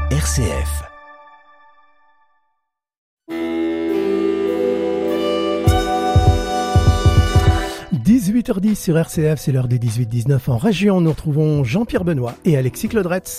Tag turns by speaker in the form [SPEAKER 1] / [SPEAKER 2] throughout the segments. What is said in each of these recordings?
[SPEAKER 1] RCF. « 18h10 sur RCF, c'est l'heure des 18-19 en région. Nous retrouvons Jean-Pierre Benoît et Alexis Claudretz.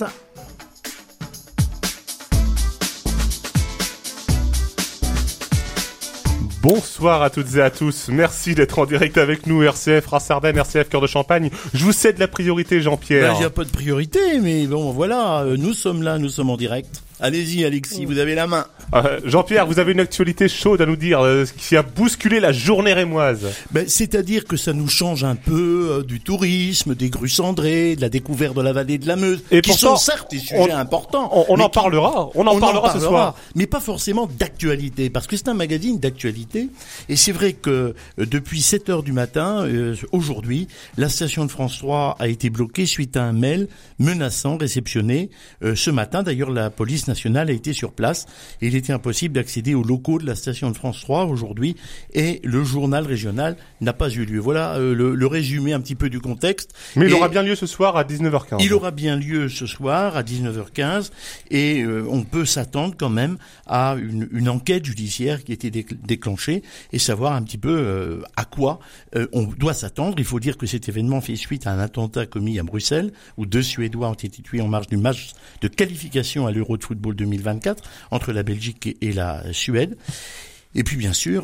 [SPEAKER 2] Bonsoir à toutes et à tous, merci d'être en direct avec nous, RCF Reims-Ardennes, RCF Cœur de Champagne. Je vous cède la priorité, Jean-Pierre.
[SPEAKER 3] Il n'y a pas de priorité, mais bon, voilà, nous sommes là, nous sommes en direct. Allez-y Alexis, vous avez la main.
[SPEAKER 2] Jean-Pierre, vous avez une actualité chaude à nous dire, qui a bousculé la journée rémoise.
[SPEAKER 3] C'est-à-dire que ça nous change un peu du tourisme, des grues cendrées, de la découverte de la vallée de la Meuse,
[SPEAKER 2] et
[SPEAKER 3] qui
[SPEAKER 2] pourtant,
[SPEAKER 3] sont certes des sujets importants.
[SPEAKER 2] On en parlera ce soir.
[SPEAKER 3] Mais pas forcément d'actualité, parce que c'est un magazine d'actualité. Et c'est vrai que depuis 7 heures du matin, aujourd'hui, la station de France 3 a été bloquée suite à un mail menaçant réceptionné ce matin. D'ailleurs, la police nationale a été sur place et il était impossible d'accéder aux locaux de la station de France 3 aujourd'hui et le journal régional n'a pas eu lieu. Voilà le résumé un petit peu du contexte.
[SPEAKER 2] Mais il aura bien lieu ce soir à 19h15.
[SPEAKER 3] Il aura bien lieu ce soir à 19h15 et on peut s'attendre quand même à une enquête judiciaire qui a été déclenchée et savoir un petit peu à quoi on doit s'attendre. Il faut dire que cet événement fait suite à un attentat commis à Bruxelles où 2 Suédois ont été tués en marge du match de qualification à l'Euro de football 2024 entre la Belgique et la Suède. Et puis bien sûr,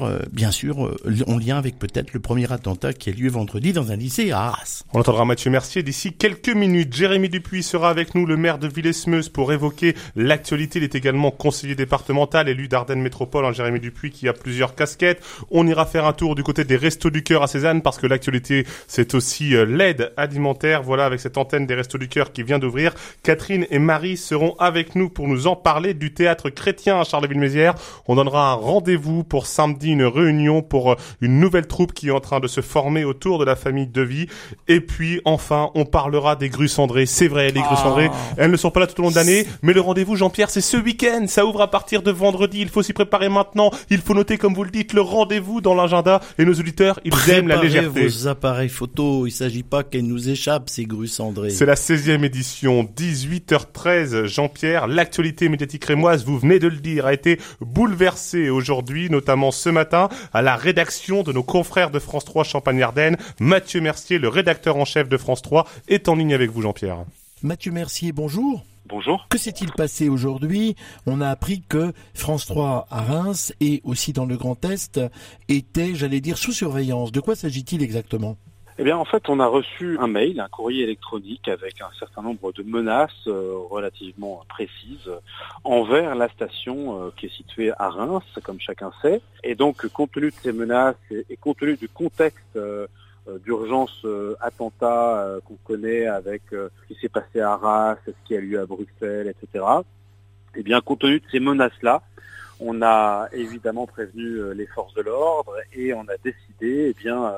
[SPEAKER 3] en lien avec peut-être le premier attentat qui a lieu vendredi dans un lycée à Arras.
[SPEAKER 2] On entendra Mathieu Mercier d'ici quelques minutes. Jérémy Dupuis sera avec nous, le maire de Villers-Meuse, pour évoquer l'actualité. Il est également conseiller départemental, élu d'Ardennes Métropole, Jérémy Dupuis qui a plusieurs casquettes. On ira faire un tour du côté des Restos du Cœur à Cézanne parce que l'actualité, c'est aussi l'aide alimentaire. Voilà, avec cette antenne des Restos du Cœur qui vient d'ouvrir. Catherine et Marie seront avec nous pour nous en parler du théâtre chrétien à Charleville-Mézières. On donnera un rendez-vous pour samedi, une réunion pour une nouvelle troupe qui est en train de se former autour de la famille Devy. Et puis, enfin, on parlera des grues cendrées. C'est vrai, les grues cendrées, elles ne sont pas là tout au long de l'année, mais le rendez-vous, Jean-Pierre, c'est ce week-end. Ça ouvre à partir de vendredi. Il faut s'y préparer maintenant. Il faut noter, comme vous le dites, le rendez-vous dans l'agenda. Et nos auditeurs, ils aiment la légèreté.
[SPEAKER 3] Préparez vos appareils photo. Il s'agit pas qu'elles nous échappent, ces grues cendrées.
[SPEAKER 2] C'est la 16e édition, 18h13. Jean-Pierre, l'actualité médiatique rémoise, vous venez de le dire, a été bouleversée aujourd'hui, notamment ce matin, à la rédaction de nos confrères de France 3 Champagne-Ardenne. Mathieu Mercier, le rédacteur en chef de France 3, est en ligne avec vous, Jean-Pierre.
[SPEAKER 3] Mathieu Mercier, bonjour.
[SPEAKER 4] Bonjour.
[SPEAKER 3] Que s'est-il passé aujourd'hui ? On a appris que France 3 à Reims et aussi dans le Grand Est était, j'allais dire, sous surveillance. De quoi s'agit-il exactement ?
[SPEAKER 4] Eh bien, en fait, on a reçu un mail, un courrier électronique avec un certain nombre de menaces relativement précises envers la station qui est située à Reims, comme chacun sait. Et donc, compte tenu de ces menaces et compte tenu du contexte d'urgence attentat qu'on connaît avec ce qui s'est passé à Arras, ce qui a lieu à Bruxelles, etc. Eh bien, compte tenu de ces menaces-là, on a évidemment prévenu les forces de l'ordre et on a décidé,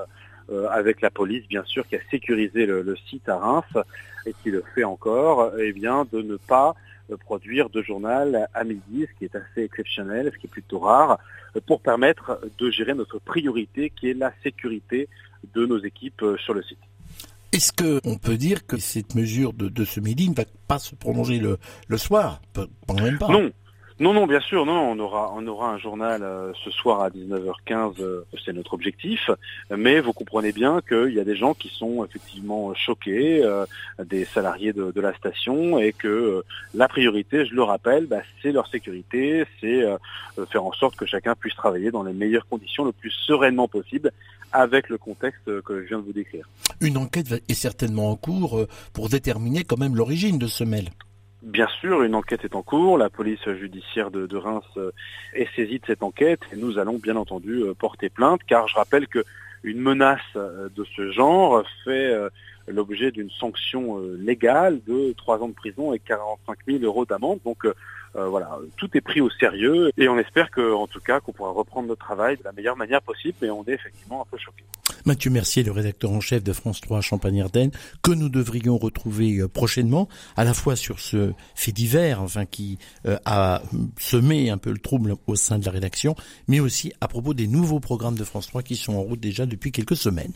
[SPEAKER 4] avec la police, bien sûr, qui a sécurisé le site à Reims et qui le fait encore, de ne pas produire de journal à midi, ce qui est assez exceptionnel, ce qui est plutôt rare, pour permettre de gérer notre priorité, qui est la sécurité de nos équipes sur le site.
[SPEAKER 3] Est-ce qu'on peut dire que cette mesure de ce midi ne va pas se prolonger le soir ? Quand même pas.
[SPEAKER 4] Non, bien sûr, non, on aura un journal ce soir à 19h15, c'est notre objectif, mais vous comprenez bien qu'il y a des gens qui sont effectivement choqués, des salariés de la station, et que la priorité, je le rappelle, c'est leur sécurité, c'est faire en sorte que chacun puisse travailler dans les meilleures conditions, le plus sereinement possible, avec le contexte que je viens de vous décrire.
[SPEAKER 3] Une enquête est certainement en cours pour déterminer quand même l'origine de ce mail.
[SPEAKER 4] Bien sûr, une enquête est en cours. La police judiciaire de Reims est saisie de cette enquête et nous allons bien entendu porter plainte, car je rappelle qu'une menace de ce genre fait l'objet d'une sanction légale de 3 ans de prison et 45 000 € d'amende. Donc voilà, tout est pris au sérieux et on espère en tout cas qu'on pourra reprendre notre travail de la meilleure manière possible, mais on est effectivement un peu choqués.
[SPEAKER 3] Mathieu Mercier, le rédacteur en chef de France 3 Champagne-Ardenne, que nous devrions retrouver prochainement, à la fois sur ce fait divers, qui a semé un peu le trouble au sein de la rédaction, mais aussi à propos des nouveaux programmes de France 3 qui sont en route déjà depuis quelques semaines.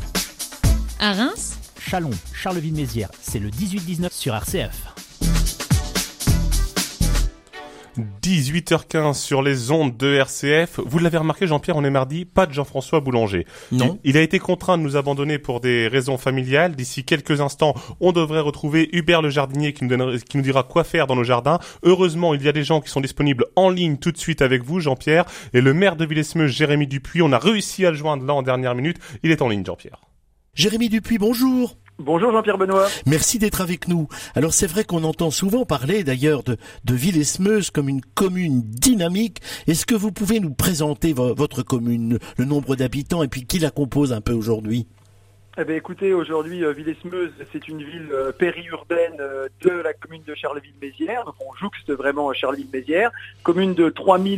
[SPEAKER 5] À Reims,
[SPEAKER 1] Châlons, Charleville-Mézières, c'est le 18-19 sur RCF.
[SPEAKER 2] 18h15 sur les ondes de RCF. Vous l'avez remarqué, Jean-Pierre, on est mardi, pas de Jean-François Boulanger.
[SPEAKER 3] Non.
[SPEAKER 2] Il a été contraint de nous abandonner pour des raisons familiales. D'ici quelques instants, on devrait retrouver Hubert le jardinier qui nous dira quoi faire dans nos jardins. Heureusement, il y a des gens qui sont disponibles en ligne tout de suite avec vous, Jean-Pierre. Et le maire de Villesmeuse, Jérémy Dupuis, on a réussi à le joindre là en dernière minute. Il est en ligne, Jean-Pierre.
[SPEAKER 3] Jérémy Dupuis, bonjour.
[SPEAKER 5] Bonjour Jean-Pierre Benoît.
[SPEAKER 3] Merci d'être avec nous. Alors c'est vrai qu'on entend souvent parler d'ailleurs de Villesmeuse comme une commune dynamique. Est-ce que vous pouvez nous présenter votre commune, le nombre d'habitants et puis qui la compose un peu aujourd'hui ?
[SPEAKER 5] Eh bien, écoutez, aujourd'hui, Villesmeuse, c'est une ville périurbaine de la commune de Charleville-Mézières. Donc, on jouxte vraiment Charleville-Mézières. Commune de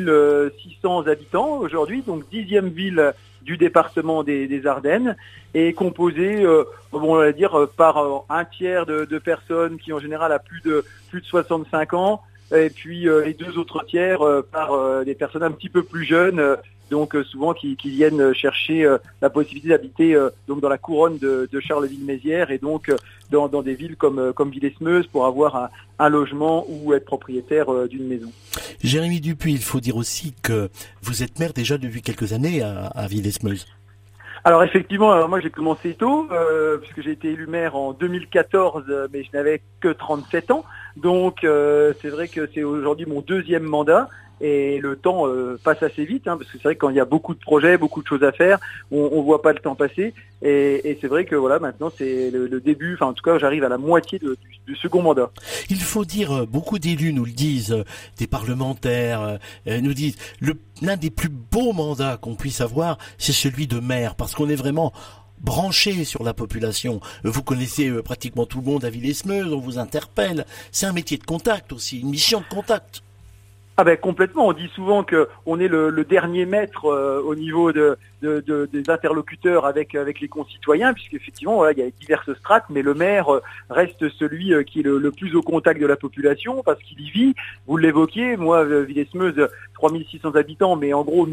[SPEAKER 5] 3600 habitants aujourd'hui, donc 10e ville du département des Ardennes, et composée, on va dire, par un tiers de personnes qui, en général, a plus de 65 ans, et puis les deux autres tiers par des personnes un petit peu plus jeunes, donc souvent qui viennent chercher la possibilité d'habiter donc dans la couronne de Charleville-Mézières et donc dans des villes comme Villesmeuse pour avoir un logement ou être propriétaire d'une maison.
[SPEAKER 3] Jérémy Dupuis, il faut dire aussi que vous êtes maire déjà depuis quelques années à Villesmeuse.
[SPEAKER 5] Alors effectivement, moi j'ai commencé tôt, puisque j'ai été élu maire en 2014, mais je n'avais que 37 ans. Donc c'est vrai que c'est aujourd'hui mon deuxième mandat. Et le temps passe assez vite, parce que c'est vrai que quand il y a beaucoup de projets, beaucoup de choses à faire, on voit pas le temps passer. Et c'est vrai que voilà, maintenant c'est le début, enfin en tout cas j'arrive à la moitié du second mandat.
[SPEAKER 3] Il faut dire, beaucoup d'élus nous le disent, des parlementaires nous disent, l'un des plus beaux mandats qu'on puisse avoir, c'est celui de maire, parce qu'on est vraiment branché sur la population. Vous connaissez pratiquement tout le monde à Villesmeuse, on vous interpelle. C'est un métier de contact aussi, une mission de contact.
[SPEAKER 5] Ah ben complètement, on dit souvent que on est le dernier maître au niveau des interlocuteurs avec les concitoyens, puisqu'effectivement voilà, il y a diverses strates, mais le maire reste celui qui est le plus au contact de la population parce qu'il y vit. Vous l'évoquiez, moi Villesmeuse 3600 habitants, mais en gros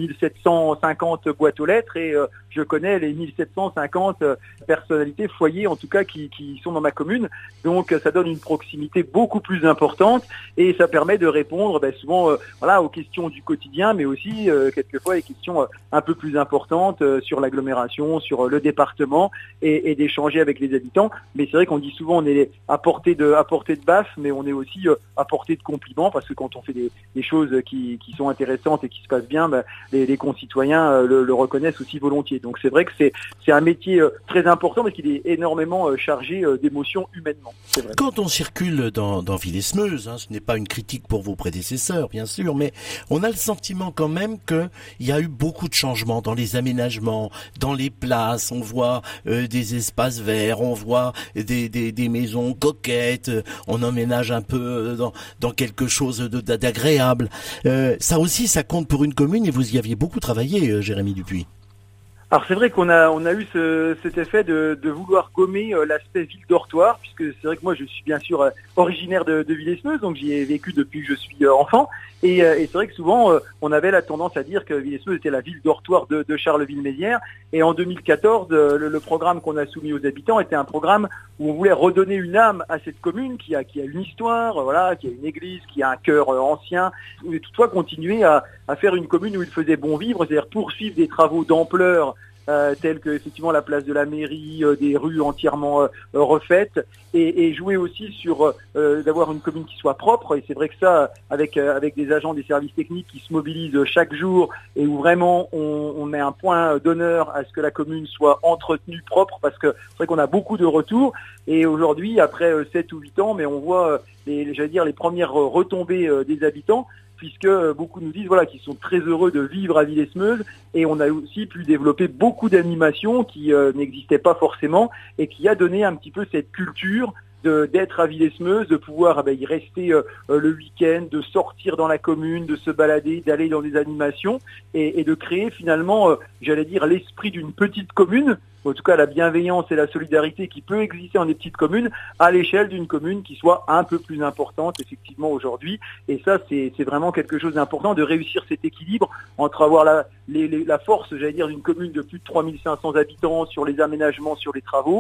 [SPEAKER 5] 1750 boîtes aux lettres et je connais les 1750 personnalités, foyers en tout cas qui sont dans ma commune. Donc ça donne une proximité beaucoup plus importante et ça permet de répondre souvent voilà, aux questions du quotidien, mais aussi quelquefois les questions un peu plus importantes sur l'agglomération, sur le département et d'échanger avec les habitants. Mais c'est vrai qu'on dit souvent on est à portée de baffe, mais on est aussi à portée de compliments parce que quand on fait des choses qui sont intéressantes et qui se passent bien, les concitoyens le reconnaissent aussi volontiers. Donc c'est vrai que c'est un métier très important parce qu'il est énormément chargé d'émotions humainement. C'est vrai.
[SPEAKER 3] Quand on circule dans Villesmeuse, ce n'est pas une critique pour vos prédécesseurs, bien sûr, mais on a le sentiment quand même qu'il y a eu beaucoup de changements dans les aménagements, dans les places. On voit des espaces verts, on voit des maisons coquettes, on emménage un peu dans quelque chose d'agréable. Ça aussi, ça compte pour une commune et vous y aviez beaucoup travaillé, Jérémy Dupuis.
[SPEAKER 5] Alors c'est vrai qu'on a eu cet effet de vouloir gommer l'aspect ville-dortoir, puisque c'est vrai que moi je suis bien sûr originaire de Villesmeuse, donc j'y ai vécu depuis que je suis enfant, et c'est vrai que souvent on avait la tendance à dire que Villesmeuse était la ville-dortoir de Charleville-Mézières, et en 2014 le programme qu'on a soumis aux habitants était un programme où on voulait redonner une âme à cette commune qui a une histoire, voilà, qui a une église, qui a un cœur ancien, et toutefois continuer à faire une commune où il faisait bon vivre, c'est-à-dire poursuivre des travaux d'ampleur tels que effectivement la place de la mairie, des rues entièrement refaites, et jouer aussi sur d'avoir une commune qui soit propre. Et c'est vrai que ça, avec des agents des services techniques qui se mobilisent chaque jour et où vraiment on met un point d'honneur à ce que la commune soit entretenue propre, parce que c'est vrai qu'on a beaucoup de retours. Et aujourd'hui, après 7 ou 8 ans, mais on voit les premières retombées des habitants, puisque beaucoup nous disent voilà qu'ils sont très heureux de vivre à Villesmeuse, et on a aussi pu développer beaucoup d'animations qui n'existaient pas forcément et qui a donné un petit peu cette culture d'être à Villesmeuse, de pouvoir y rester le week-end, de sortir dans la commune, de se balader, d'aller dans des animations et de créer finalement, j'allais dire, l'esprit d'une petite commune, en tout cas la bienveillance et la solidarité qui peut exister dans des petites communes à l'échelle d'une commune qui soit un peu plus importante effectivement aujourd'hui. Et ça c'est vraiment quelque chose d'important, de réussir cet équilibre entre avoir la force, j'allais dire, d'une commune de plus de 3500 habitants sur les aménagements, sur les travaux,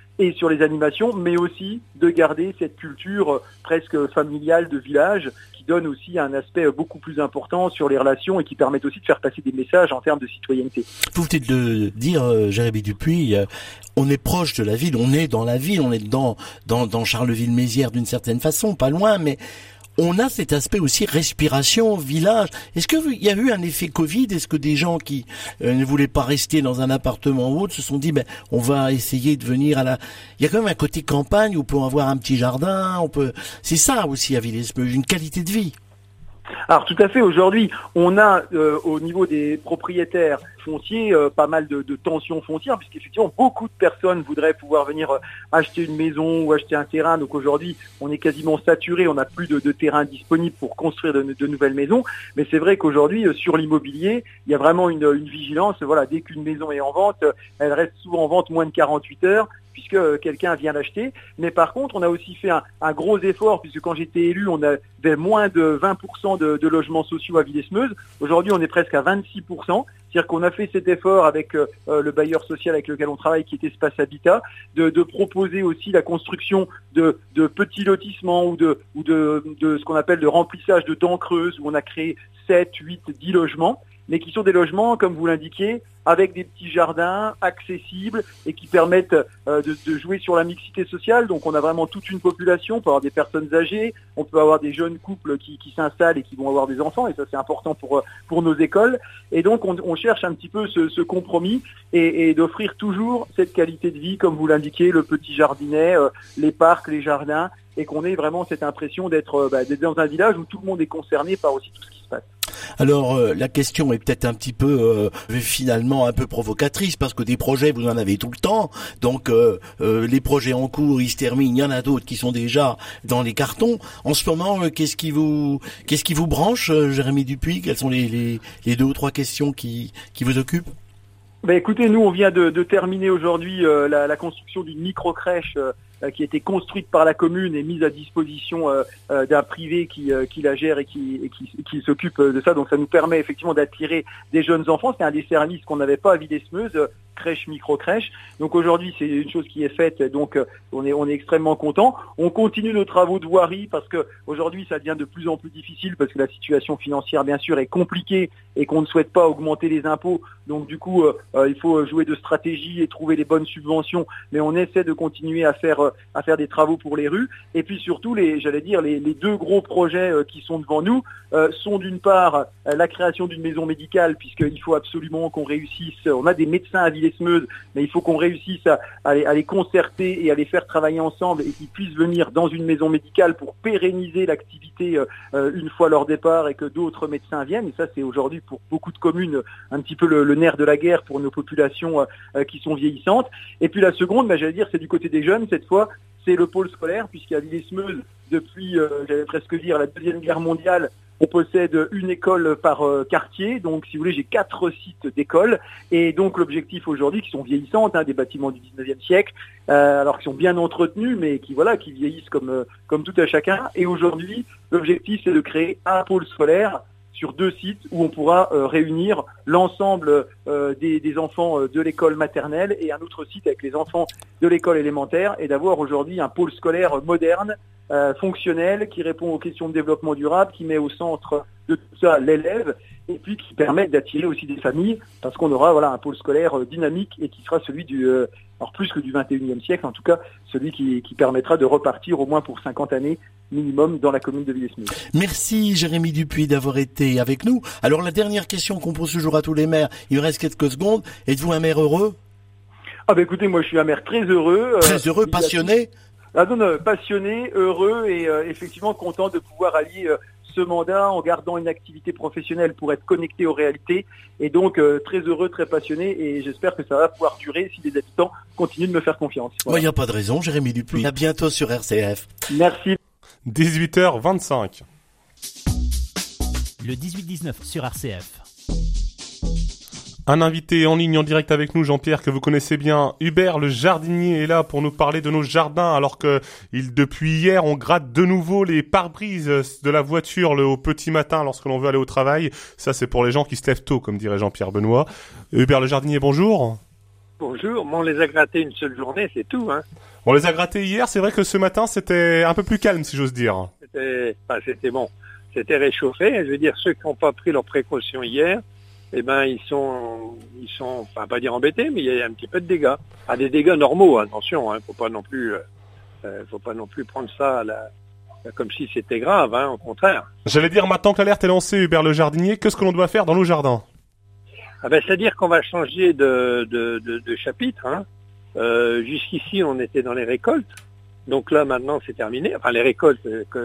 [SPEAKER 5] et sur les animations, mais aussi de garder cette culture presque familiale de village qui donne aussi un aspect beaucoup plus important sur les relations et qui permettent aussi de faire passer des messages en termes de citoyenneté.
[SPEAKER 3] Vous venez de dire, Jérémy Dupuis, on est proche de la ville, on est dans la ville, on est dans Charleville-Mézières d'une certaine façon, pas loin, mais on a cet aspect aussi respiration, village. Est-ce qu'il y a eu un effet Covid? Est-ce que des gens qui ne voulaient pas rester dans un appartement ou autre se sont dit, on va essayer de venir Il y a quand même un côté campagne où on peut avoir un petit jardin, c'est ça aussi à Villesmeuse, une qualité de vie.
[SPEAKER 5] Alors tout à fait, aujourd'hui, on a au niveau des propriétaires fonciers pas mal de tensions foncières, puisqu'effectivement beaucoup de personnes voudraient pouvoir venir acheter une maison ou acheter un terrain. Donc aujourd'hui, on est quasiment saturé, on n'a plus de terrain disponible pour construire de nouvelles maisons. Mais c'est vrai qu'aujourd'hui, sur l'immobilier, il y a vraiment une vigilance. Voilà, dès qu'une maison est en vente, elle reste souvent en vente moins de 48 heures. Puisque quelqu'un vient l'acheter. Mais par contre, on a aussi fait un gros effort, puisque quand j'étais élu, on avait moins de 20% de logements sociaux à Villesmeuse. Aujourd'hui, on est presque à 26%. C'est-à-dire qu'on a fait cet effort avec le bailleur social avec lequel on travaille, qui est Espace Habitat, de proposer aussi la construction de petits lotissements ou de ce qu'on appelle de remplissage de dents creuses, où on a créé 7, 8, 10 logements, mais qui sont des logements, comme vous l'indiquez, avec des petits jardins accessibles et qui permettent de jouer sur la mixité sociale. Donc on a vraiment toute une population, on peut avoir des personnes âgées, on peut avoir des jeunes couples qui s'installent et qui vont avoir des enfants, et ça c'est important pour nos écoles. Et donc on cherche un petit peu ce compromis et d'offrir toujours cette qualité de vie, comme vous l'indiquez, le petit jardinet, les parcs, les jardins, et qu'on ait vraiment cette impression d'être dans un village où tout le monde est concerné par aussi tout ce qui se passe.
[SPEAKER 3] Alors la question est peut-être un petit peu finalement un peu provocatrice, parce que des projets vous en avez tout le temps, donc les projets en cours ils se terminent, il y en a d'autres qui sont déjà dans les cartons. En ce moment, qu'est-ce qui vous branche, Jérémy Dupuis? Quelles sont les 2 ou 3 questions qui vous occupent?
[SPEAKER 5] Écoutez, nous on vient de terminer aujourd'hui la construction d'une micro-crèche qui a été construite par la commune et mise à disposition d'un privé qui la gère et qui s'occupe de ça. Donc ça nous permet effectivement d'attirer des jeunes enfants. C'est un des services qu'on n'avait pas à Villesmeuse, crèche, micro-crèche. Donc aujourd'hui, c'est une chose qui est faite, donc on est extrêmement content. On continue nos travaux de voirie parce que aujourd'hui, ça devient de plus en plus difficile parce que la situation financière, bien sûr, est compliquée et qu'on ne souhaite pas augmenter les impôts. Donc du coup, il faut jouer de stratégie et trouver les bonnes subventions. Mais on essaie de continuer à faire des travaux pour les rues. Et puis surtout, les 2 gros projets qui sont devant nous sont d'une part la création d'une maison médicale, puisqu'il faut absolument qu'on réussisse. On a des médecins à Villesmeuse, mais il faut qu'on réussisse à les concerter et à les faire travailler ensemble et qu'ils puissent venir dans une maison médicale pour pérenniser l'activité une fois leur départ et que d'autres médecins viennent. Et ça, c'est aujourd'hui pour beaucoup de communes un petit peu le nerf de la guerre pour nos populations qui sont vieillissantes. Et puis la seconde, c'est du côté des jeunes cette fois. C'est le pôle scolaire, puisqu'à Villesmeuse, depuis, j'allais presque dire, la Deuxième Guerre mondiale, on possède une école par quartier. Donc, si vous voulez, j'ai 4 sites d'écoles. Et donc, l'objectif aujourd'hui, qui sont vieillissantes, des bâtiments du 19e siècle, alors qui sont bien entretenus, mais qui vieillissent comme tout à chacun. Et aujourd'hui, l'objectif, c'est de créer un pôle scolaire sur 2 sites où on pourra réunir l'ensemble des enfants de l'école maternelle et un autre site avec les enfants de l'école élémentaire, et d'avoir aujourd'hui un pôle scolaire moderne, fonctionnel, qui répond aux questions de développement durable, qui met au centre de tout ça l'élève, et puis qui permet d'attirer aussi des familles, parce qu'on aura un pôle scolaire dynamique et qui sera celui alors plus que du 21e siècle, en tout cas celui qui permettra de repartir au moins pour 50 années minimum dans la commune de Villesmeuse.
[SPEAKER 3] Merci Jérémy Dupuis d'avoir été avec nous. Alors la dernière question qu'on pose toujours à tous les maires, il me reste quelques secondes, êtes-vous un maire heureux?
[SPEAKER 5] Écoutez, moi je suis un maire très heureux.
[SPEAKER 3] Très heureux, passionné?
[SPEAKER 5] Passionné, heureux et effectivement content de pouvoir allier ce mandat en gardant une activité professionnelle pour être connecté aux réalités, et donc très heureux, très passionné, et j'espère que ça va pouvoir durer si les habitants continuent de me faire confiance.
[SPEAKER 3] Il n'y a pas de raison, Jérémy Dupuis. À bientôt sur RCF.
[SPEAKER 5] Merci.
[SPEAKER 2] 18h25.
[SPEAKER 6] Le 18-19 sur RCF.
[SPEAKER 2] Un invité en ligne en direct avec nous, Jean-Pierre, que vous connaissez bien. Hubert, le jardinier, est là pour nous parler de nos jardins, alors que depuis hier, on gratte de nouveau les pare-brises de la voiture au petit matin lorsque l'on veut aller au travail. Ça, c'est pour les gens qui se lèvent tôt, comme dirait Jean-Pierre Benoît. Hubert, le jardinier, bonjour.
[SPEAKER 7] Bonjour, on les a grattés une seule journée, c'est tout, hein.
[SPEAKER 2] On les a grattés hier, c'est vrai que ce matin c'était un peu plus calme si j'ose dire.
[SPEAKER 7] C'était bon. C'était réchauffé. Je veux dire, ceux qui n'ont pas pris leurs précautions hier, eh ben ils sont, enfin pas dire embêtés, mais il y a un petit peu de dégâts. Ah, des dégâts normaux, attention, hein. Faut pas non plus prendre ça comme si c'était grave, hein, au contraire.
[SPEAKER 2] J'allais dire, maintenant que l'alerte est lancée, Hubert le jardinier, qu'est-ce que l'on doit faire dans nos jardins?
[SPEAKER 7] C'est-à-dire qu'on va changer de chapitre, hein. Jusqu'ici, on était dans les récoltes. Donc là, maintenant, c'est terminé. Enfin, les récoltes,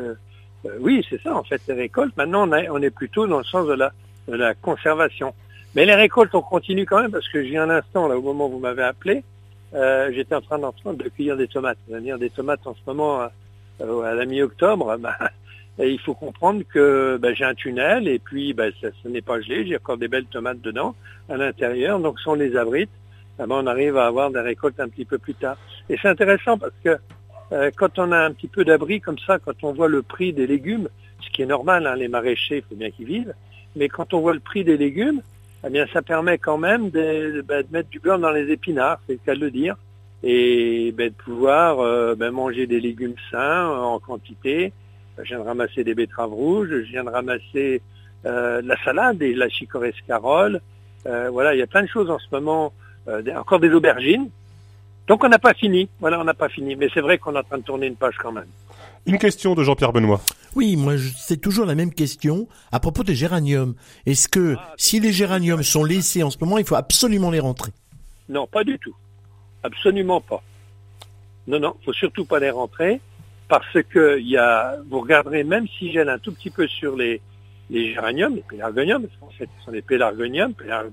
[SPEAKER 7] oui, c'est ça, en fait, les récoltes. Maintenant, on est plutôt dans le sens de la conservation. Mais les récoltes, on continue quand même, parce que j'ai un instant, là, au moment où vous m'avez appelé, j'étais en train de cueillir des tomates. C'est-à-dire des tomates en ce moment, à la mi-octobre, et il faut comprendre que j'ai un tunnel, et puis ce n'est pas gelé, j'ai encore des belles tomates dedans, à l'intérieur. Donc si on les abrite, on arrive à avoir des récoltes un petit peu plus tard. Et c'est intéressant parce que quand on a un petit peu d'abri comme ça, quand on voit le prix des légumes, ce qui est normal, hein, les maraîchers, il faut bien qu'ils vivent, mais quand on voit le prix des légumes, eh bien ça permet quand même de mettre du beurre dans les épinards, c'est le cas de le dire, et de pouvoir manger des légumes sains en quantité. Je viens de ramasser des betteraves rouges, je viens de ramasser la salade et la chicorée-scarole. Voilà, il y a plein de choses en ce moment, encore des aubergines. Donc on n'a pas fini, on n'a pas fini, mais c'est vrai qu'on est en train de tourner une page quand même.
[SPEAKER 2] Une question de Jean-Pierre Benoît.
[SPEAKER 3] Oui, moi c'est toujours la même question à propos des géraniums. Est-ce que si les géraniums sont laissés en ce moment, il faut absolument les rentrer?
[SPEAKER 7] Non, pas du tout. Absolument pas. Non, faut surtout pas les rentrer, parce que vous regarderez, même si gèle un tout petit peu sur les géraniums, les pélargoniums, parce qu'en fait ce sont des pélargonium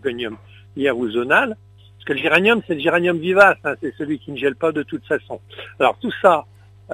[SPEAKER 7] hierouzonal, parce que le géranium, c'est le géranium vivace, hein, c'est celui qui ne gèle pas de toute façon. Alors tout ça,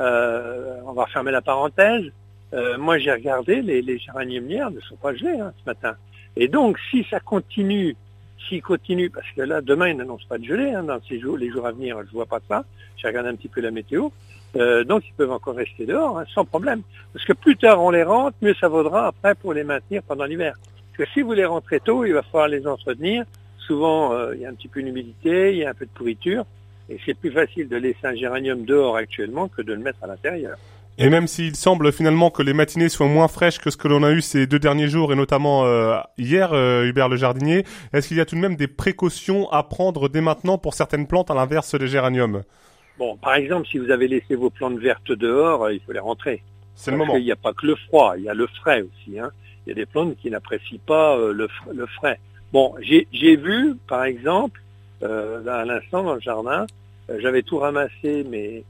[SPEAKER 7] on va fermer la parenthèse. Moi j'ai regardé, les géraniums hier ne sont pas gelés ce matin. Et donc si ça continue, parce que là demain ils n'annoncent pas de gelée, dans les jours à venir, je vois pas ça, j'ai regardé un petit peu la météo, donc ils peuvent encore rester dehors, sans problème. Parce que plus tard on les rentre, mieux ça vaudra après pour les maintenir pendant l'hiver. Parce que si vous les rentrez tôt, il va falloir les entretenir. Souvent, il y a un petit peu d'humidité, il y a un peu de pourriture, et c'est plus facile de laisser un géranium dehors actuellement que de le mettre à l'intérieur.
[SPEAKER 2] Et même s'il semble finalement que les matinées soient moins fraîches que ce que l'on a eu ces 2 derniers jours, et notamment hier, Hubert le jardinier, est-ce qu'il y a tout de même des précautions à prendre dès maintenant pour certaines plantes, à l'inverse des géraniums?
[SPEAKER 7] Bon, par exemple, si vous avez laissé vos plantes vertes dehors, il faut les rentrer.
[SPEAKER 2] C'est le moment.
[SPEAKER 7] Parce qu'il n'y a pas que le froid, il y a le frais aussi, hein. Il y a des plantes qui n'apprécient pas le frais. Bon, j'ai vu, par exemple, là à l'instant dans le jardin, j'avais tout ramassé, mais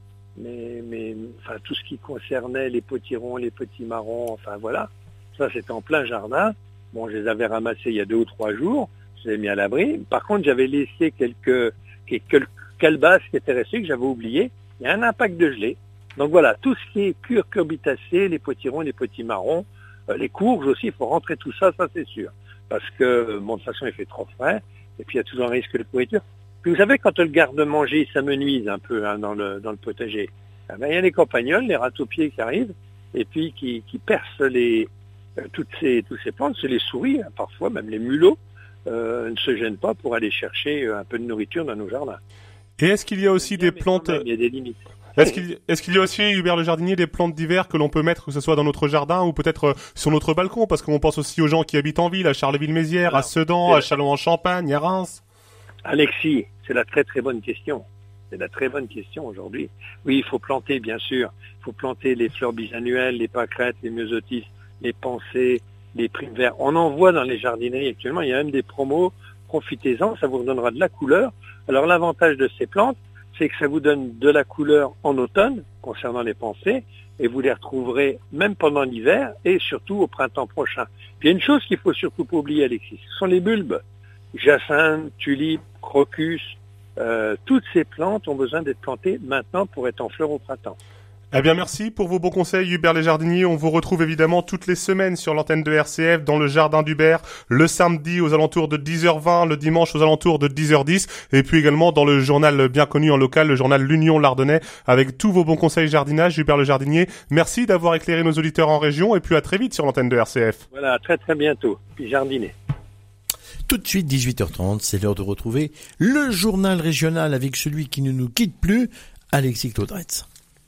[SPEAKER 7] tout ce qui concernait les potirons, les petits marrons, enfin voilà, ça c'était en plein jardin. Bon, je les avais ramassés il y a 2 ou 3 jours, je les ai mis à l'abri. Par contre, j'avais laissé quelques calebasses qui étaient restées, que j'avais oubliées. Il y a un impact de gelée. Donc voilà, tout ce qui est cucurbitacées, les potirons, les petits marrons, les courges aussi, il faut rentrer tout ça, ça c'est sûr. Parce que, de toute façon, il fait trop frais, et puis il y a toujours un risque de pourriture. Puis vous savez, quand le garde-manger s'amenuise un peu dans le potager, il y a les campagnols, les rats-aux-pieds qui arrivent, et puis qui percent toutes ces plantes, c'est les souris, hein, parfois même les mulots, ne se gênent pas pour aller chercher un peu de nourriture dans nos jardins.
[SPEAKER 2] Et est-ce qu'il y a aussi des plantes...
[SPEAKER 7] Il y a des limites.
[SPEAKER 2] Est-ce qu'il y a aussi, Hubert le jardinier, des plantes d'hiver que l'on peut mettre, que ce soit dans notre jardin ou peut-être sur notre balcon? Parce qu'on pense aussi aux gens qui habitent en ville, à Charleville-Mézières, à Sedan, à Châlons-en-Champagne, à Reims.
[SPEAKER 7] Alexis, c'est la très très bonne question. C'est la très bonne question aujourd'hui. Oui, il faut planter, bien sûr. Il faut planter les fleurs bisannuelles, les pâquerettes, les myosotis, les pensées, les primes verts. On en voit dans les jardineries actuellement. Il y a même des promos. Profitez-en, ça vous redonnera de la couleur. Alors l'avantage de ces plantes, c'est que ça vous donne de la couleur en automne, concernant les pensées, et vous les retrouverez même pendant l'hiver et surtout au printemps prochain. Puis il y a une chose qu'il faut surtout pas oublier, Alexis, ce sont les bulbes. Jacinthe, tulipe, crocus, toutes ces plantes ont besoin d'être plantées maintenant pour être en fleurs au printemps.
[SPEAKER 2] Eh bien, merci pour vos bons conseils, Hubert les jardiniers. On vous retrouve évidemment toutes les semaines sur l'antenne de RCF dans le jardin d'Hubert, le samedi aux alentours de 10h20, le dimanche aux alentours de 10h10, et puis également dans le journal bien connu en local, le journal L'Union Lardonnais, avec tous vos bons conseils jardinage. Hubert le jardinier, merci d'avoir éclairé nos auditeurs en région, et puis à très vite sur l'antenne de RCF.
[SPEAKER 7] Voilà, à très très bientôt. Puis jardiner.
[SPEAKER 3] Tout de suite, 18h30, c'est l'heure de retrouver le journal régional avec celui qui ne nous quitte plus, Alexis Claudretz.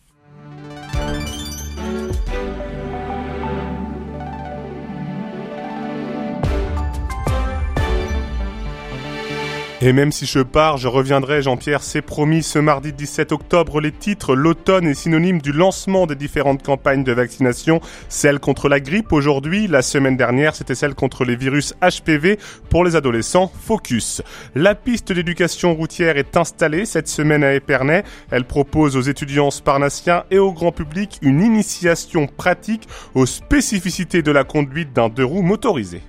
[SPEAKER 2] Et même si je pars, je reviendrai, Jean-Pierre, c'est promis, ce mardi 17 octobre, les titres. L'automne est synonyme du lancement des différentes campagnes de vaccination. Celle contre la grippe aujourd'hui, la semaine dernière, c'était celle contre les virus HPV pour les adolescents. Focus. La piste d'éducation routière est installée cette semaine à Épernay. Elle propose aux étudiants sparnassiens et au grand public une initiation pratique aux spécificités de la conduite d'un deux-roues motorisé.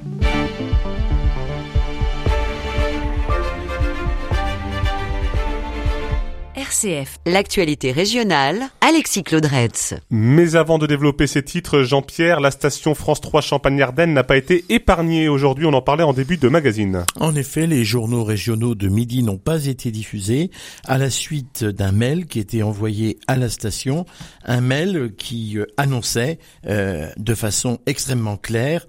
[SPEAKER 8] RCF, l'actualité régionale, Alexis Claudretz.
[SPEAKER 2] Mais avant de développer ces titres, Jean-Pierre, la station France 3 Champagne-Ardenne n'a pas été épargnée aujourd'hui, on en parlait en début de magazine.
[SPEAKER 3] En effet, les journaux régionaux de midi n'ont pas été diffusés à la suite d'un mail qui était envoyé à la station, un mail qui annonçait de façon extrêmement claire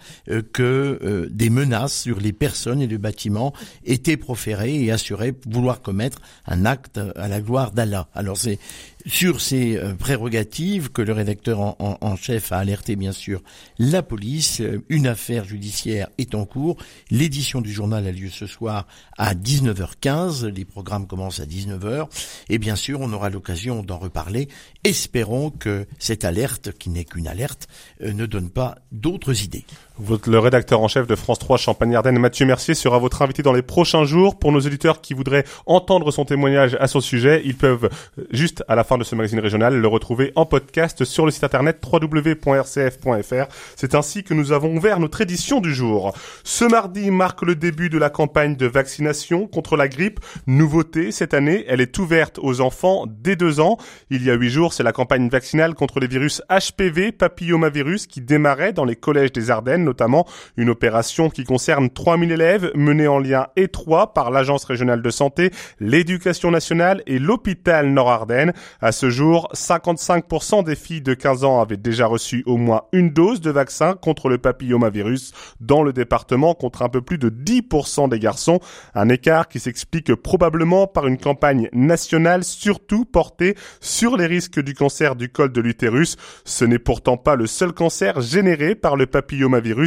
[SPEAKER 3] que des menaces sur les personnes et le bâtiment étaient proférées et assuraient vouloir commettre un acte à la gloire d'Allah. Alors c'est sur ces prérogatives que le rédacteur en chef a alerté bien sûr la police. Une affaire judiciaire est en cours. L'édition du journal a lieu ce soir à 19h15. Les programmes commencent à 19h. Et bien sûr, on aura l'occasion d'en reparler. Espérons que cette alerte, qui n'est qu'une alerte, ne donne pas d'autres idées.
[SPEAKER 2] Le rédacteur en chef de France 3 Champagne-Ardenne, Mathieu Mercier, sera votre invité dans les prochains jours. Pour nos auditeurs qui voudraient entendre son témoignage à son sujet, ils peuvent, juste à la fin de ce magazine régional, le retrouver en podcast sur le site internet www.rcf.fr. C'est ainsi que nous avons ouvert notre édition du jour. Ce mardi marque le début de la campagne de vaccination contre la grippe. Nouveauté, cette année, elle est ouverte aux enfants dès 2 ans. Il y a 8 jours, c'est la campagne vaccinale contre les virus HPV, papillomavirus, qui démarrait dans les collèges des Ardennes, notamment une opération qui concerne 3000 élèves menée en lien étroit par l'Agence régionale de santé, l'Éducation nationale et l'hôpital Nord-Ardennes. À ce jour, 55% des filles de 15 ans avaient déjà reçu au moins une dose de vaccin contre le papillomavirus dans le département, contre un peu plus de 10% des garçons. Un écart qui s'explique probablement par une campagne nationale surtout portée sur les risques du cancer du col de l'utérus. Ce n'est pourtant pas le seul cancer généré par le papillomavirus.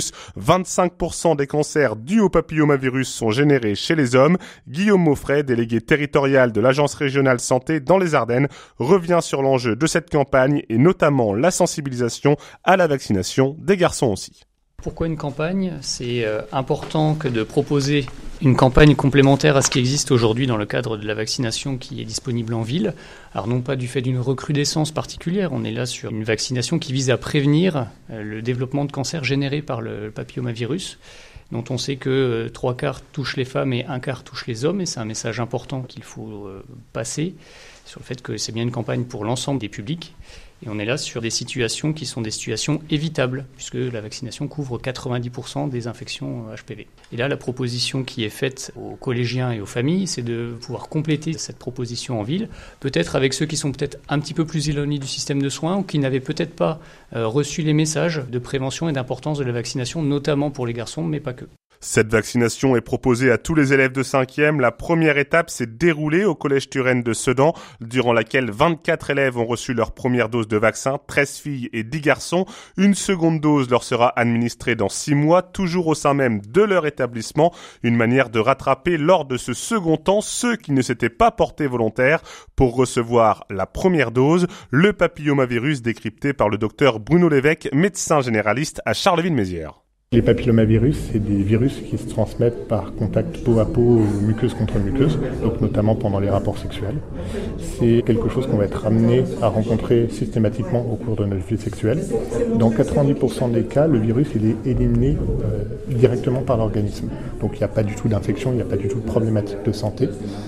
[SPEAKER 2] 25% des cancers dus au papillomavirus sont générés chez les hommes. Guillaume Maufray, délégué territorial de l'Agence régionale santé dans les Ardennes, revient sur l'enjeu de cette campagne et notamment la sensibilisation à la vaccination des garçons aussi.
[SPEAKER 9] Pourquoi une campagne ? C'est important que de proposer une campagne complémentaire à ce qui existe aujourd'hui dans le cadre de la vaccination qui est disponible en ville. Alors non pas du fait d'une recrudescence particulière, on est là sur une vaccination qui vise à prévenir le développement de cancer généré par le papillomavirus, dont on sait que 3/4 touchent les femmes et 1/4 touchent les hommes, et c'est un message important qu'il faut passer sur le fait que c'est bien une campagne pour l'ensemble des publics. Et on est là sur des situations qui sont des situations évitables, puisque la vaccination couvre 90% des infections HPV. Et là, la proposition qui est faite aux collégiens et aux familles, c'est de pouvoir compléter cette proposition en ville, peut-être avec ceux qui sont peut-être un petit peu plus éloignés du système de soins ou qui n'avaient peut-être pas reçu les messages de prévention et d'importance de la vaccination, notamment pour les garçons, mais pas que.
[SPEAKER 2] Cette vaccination est proposée à tous les élèves de 5e. La première étape s'est déroulée au collège Turenne de Sedan, durant laquelle 24 élèves ont reçu leur première dose de vaccin, 13 filles et 10 garçons. Une seconde dose leur sera administrée dans 6 mois, toujours au sein même de leur établissement. Une manière de rattraper lors de ce second temps ceux qui ne s'étaient pas portés volontaires pour recevoir la première dose, le papillomavirus décrypté par le docteur Bruno Lévesque, médecin généraliste à Charleville-Mézières.
[SPEAKER 10] Les papillomavirus, c'est des virus qui se transmettent par contact peau à peau ou muqueuse contre muqueuse, donc notamment pendant les rapports sexuels. C'est quelque chose qu'on va être amené à rencontrer systématiquement au cours de notre vie sexuelle. Dans 90% des cas, le virus il est éliminé directement par l'organisme. Donc il n'y a pas du tout d'infection, il n'y a pas du tout de problématique de santé.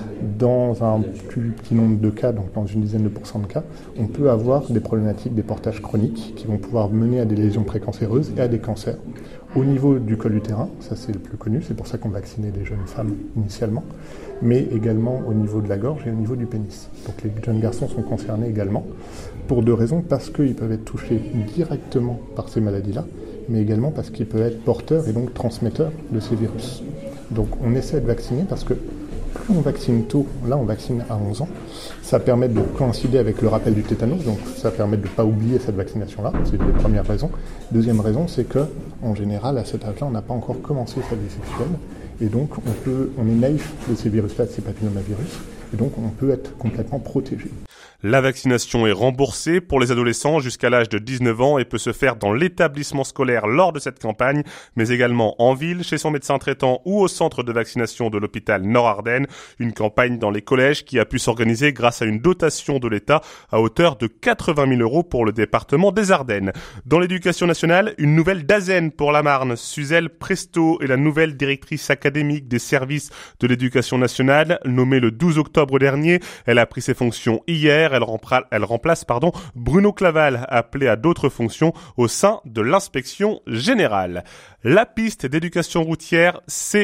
[SPEAKER 10] Dans un plus petit nombre de cas, donc dans une dizaine de pourcents de cas, on peut avoir des problématiques des portages chroniques qui vont pouvoir mener à des lésions précancéreuses et à des cancers. Au niveau du col utérin, ça c'est le plus connu, c'est pour ça qu'on vaccinait les jeunes femmes initialement, mais également au niveau de la gorge et au niveau du pénis. Donc les jeunes garçons sont concernés également, pour 2 raisons, parce qu'ils peuvent être touchés directement par ces maladies-là, mais également parce qu'ils peuvent être porteurs et donc transmetteurs de ces virus. Donc on essaie de vacciner parce que plus on vaccine tôt, là on vaccine à 11 ans, ça permet de coïncider avec le rappel du tétanos, donc ça permet de ne pas oublier cette vaccination-là, c'est les premières raisons. Deuxième raison, c'est que en général, à cet âge-là, on n'a pas encore commencé sa vie sexuelle, et donc on est naïf de ces virus-là, de ces papillomavirus, et donc on peut être complètement protégé.
[SPEAKER 2] La vaccination est remboursée pour les adolescents jusqu'à l'âge de 19 ans et peut se faire dans l'établissement scolaire lors de cette campagne, mais également en ville, chez son médecin traitant ou au centre de vaccination de l'hôpital Nord-Ardennes. Une campagne dans les collèges qui a pu s'organiser grâce à une dotation de l'État à hauteur de 80 000 € pour le département des Ardennes. Dans l'éducation nationale, une nouvelle DAZEN pour la Marne. Suzelle Presto est la nouvelle directrice académique des services de l'éducation nationale, nommée le 12 octobre dernier. Elle a pris ses fonctions hier. Elle remplace Bruno Claval, appelé à d'autres fonctions au sein de l'inspection générale. La piste d'éducation routière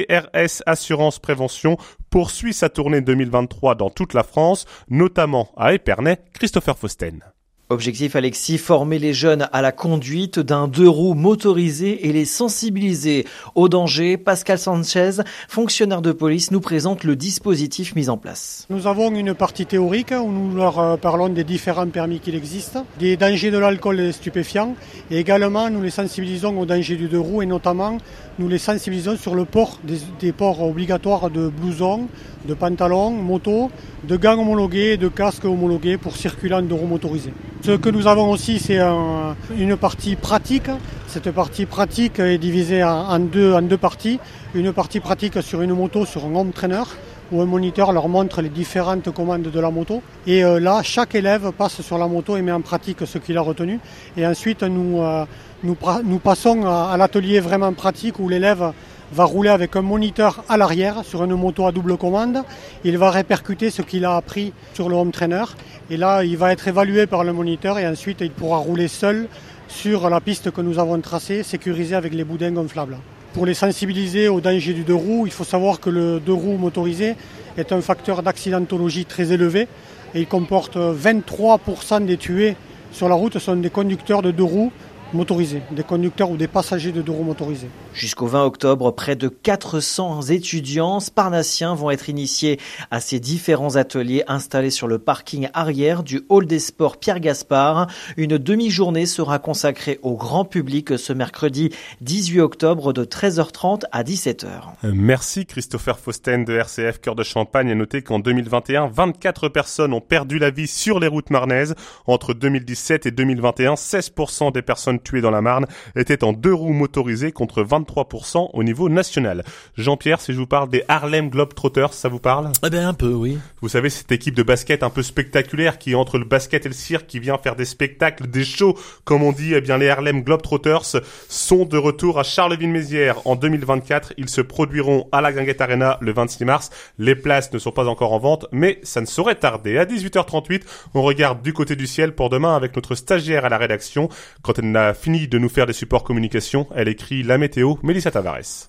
[SPEAKER 2] CRS Assurance Prévention poursuit sa tournée 2023 dans toute la France, notamment à Épernay. Christopher Fausten.
[SPEAKER 11] Objectif, Alexis, former les jeunes à la conduite d'un 2 roues motorisé et les sensibiliser au danger. Pascal Sanchez, fonctionnaire de police, nous présente le dispositif mis en place.
[SPEAKER 12] Nous avons une partie théorique où nous leur parlons des différents permis qu'il existe, des dangers de l'alcool et des stupéfiants, et également nous les sensibilisons aux dangers du 2 roues et notamment nous les sensibilisons sur le port des ports obligatoires de blousons, de pantalons, motos, de gants homologués et de casques homologués pour circuler en 2 roues motorisés. Ce que nous avons aussi, c'est une partie pratique. Cette partie pratique est divisée en deux parties. Une partie pratique sur une moto, sur un home trainer, où un moniteur leur montre les différentes commandes de la moto. Et là, chaque élève passe sur la moto et met en pratique ce qu'il a retenu. Et ensuite, nous passons à l'atelier vraiment pratique où l'élève va rouler avec un moniteur à l'arrière sur une moto à double commande. Il va répercuter ce qu'il a appris sur le home trainer. Et là, il va être évalué par le moniteur et ensuite, il pourra rouler seul sur la piste que nous avons tracée, sécurisée avec les boudins gonflables. Pour les sensibiliser au danger du 2 roues, il faut savoir que le 2 roues motorisé est un facteur d'accidentologie très élevé et il comporte 23% des tués sur la route sont des conducteurs de 2 roues motorisés, des conducteurs ou des passagers de 2 roues motorisés.
[SPEAKER 11] Jusqu'au 20 octobre, près de 400 étudiants sparnaciens vont être initiés à ces différents ateliers installés sur le parking arrière du hall des sports Pierre Gaspard. Une demi-journée sera consacrée au grand public ce mercredi 18 octobre de 13h30 à 17h.
[SPEAKER 2] Merci Christopher Fausten de RCF Cœur de Champagne. À noter qu'en 2021, 24 personnes ont perdu la vie sur les routes marnaises. Entre 2017 et 2021, 16% des personnes tuées dans la Marne étaient en 2 roues motorisées contre 23% au niveau national. Jean-Pierre, si je vous parle des Harlem Globetrotters, ça vous parle ?
[SPEAKER 3] Eh bien un peu, oui.
[SPEAKER 2] Vous savez, cette équipe de basket un peu spectaculaire qui est entre le basket et le cirque, qui vient faire des spectacles, des shows, comme on dit, eh bien les Harlem Globetrotters sont de retour à Charleville-Mézières en 2024. Ils se produiront à la Guinguette Arena le 26 mars. Les places ne sont pas encore en vente, mais ça ne saurait tarder. À 18h38, on regarde du côté du ciel pour demain avec notre stagiaire à la rédaction. Quand elle n'a fini de nous faire des supports communication, elle écrit la météo, Mélissa Tavares.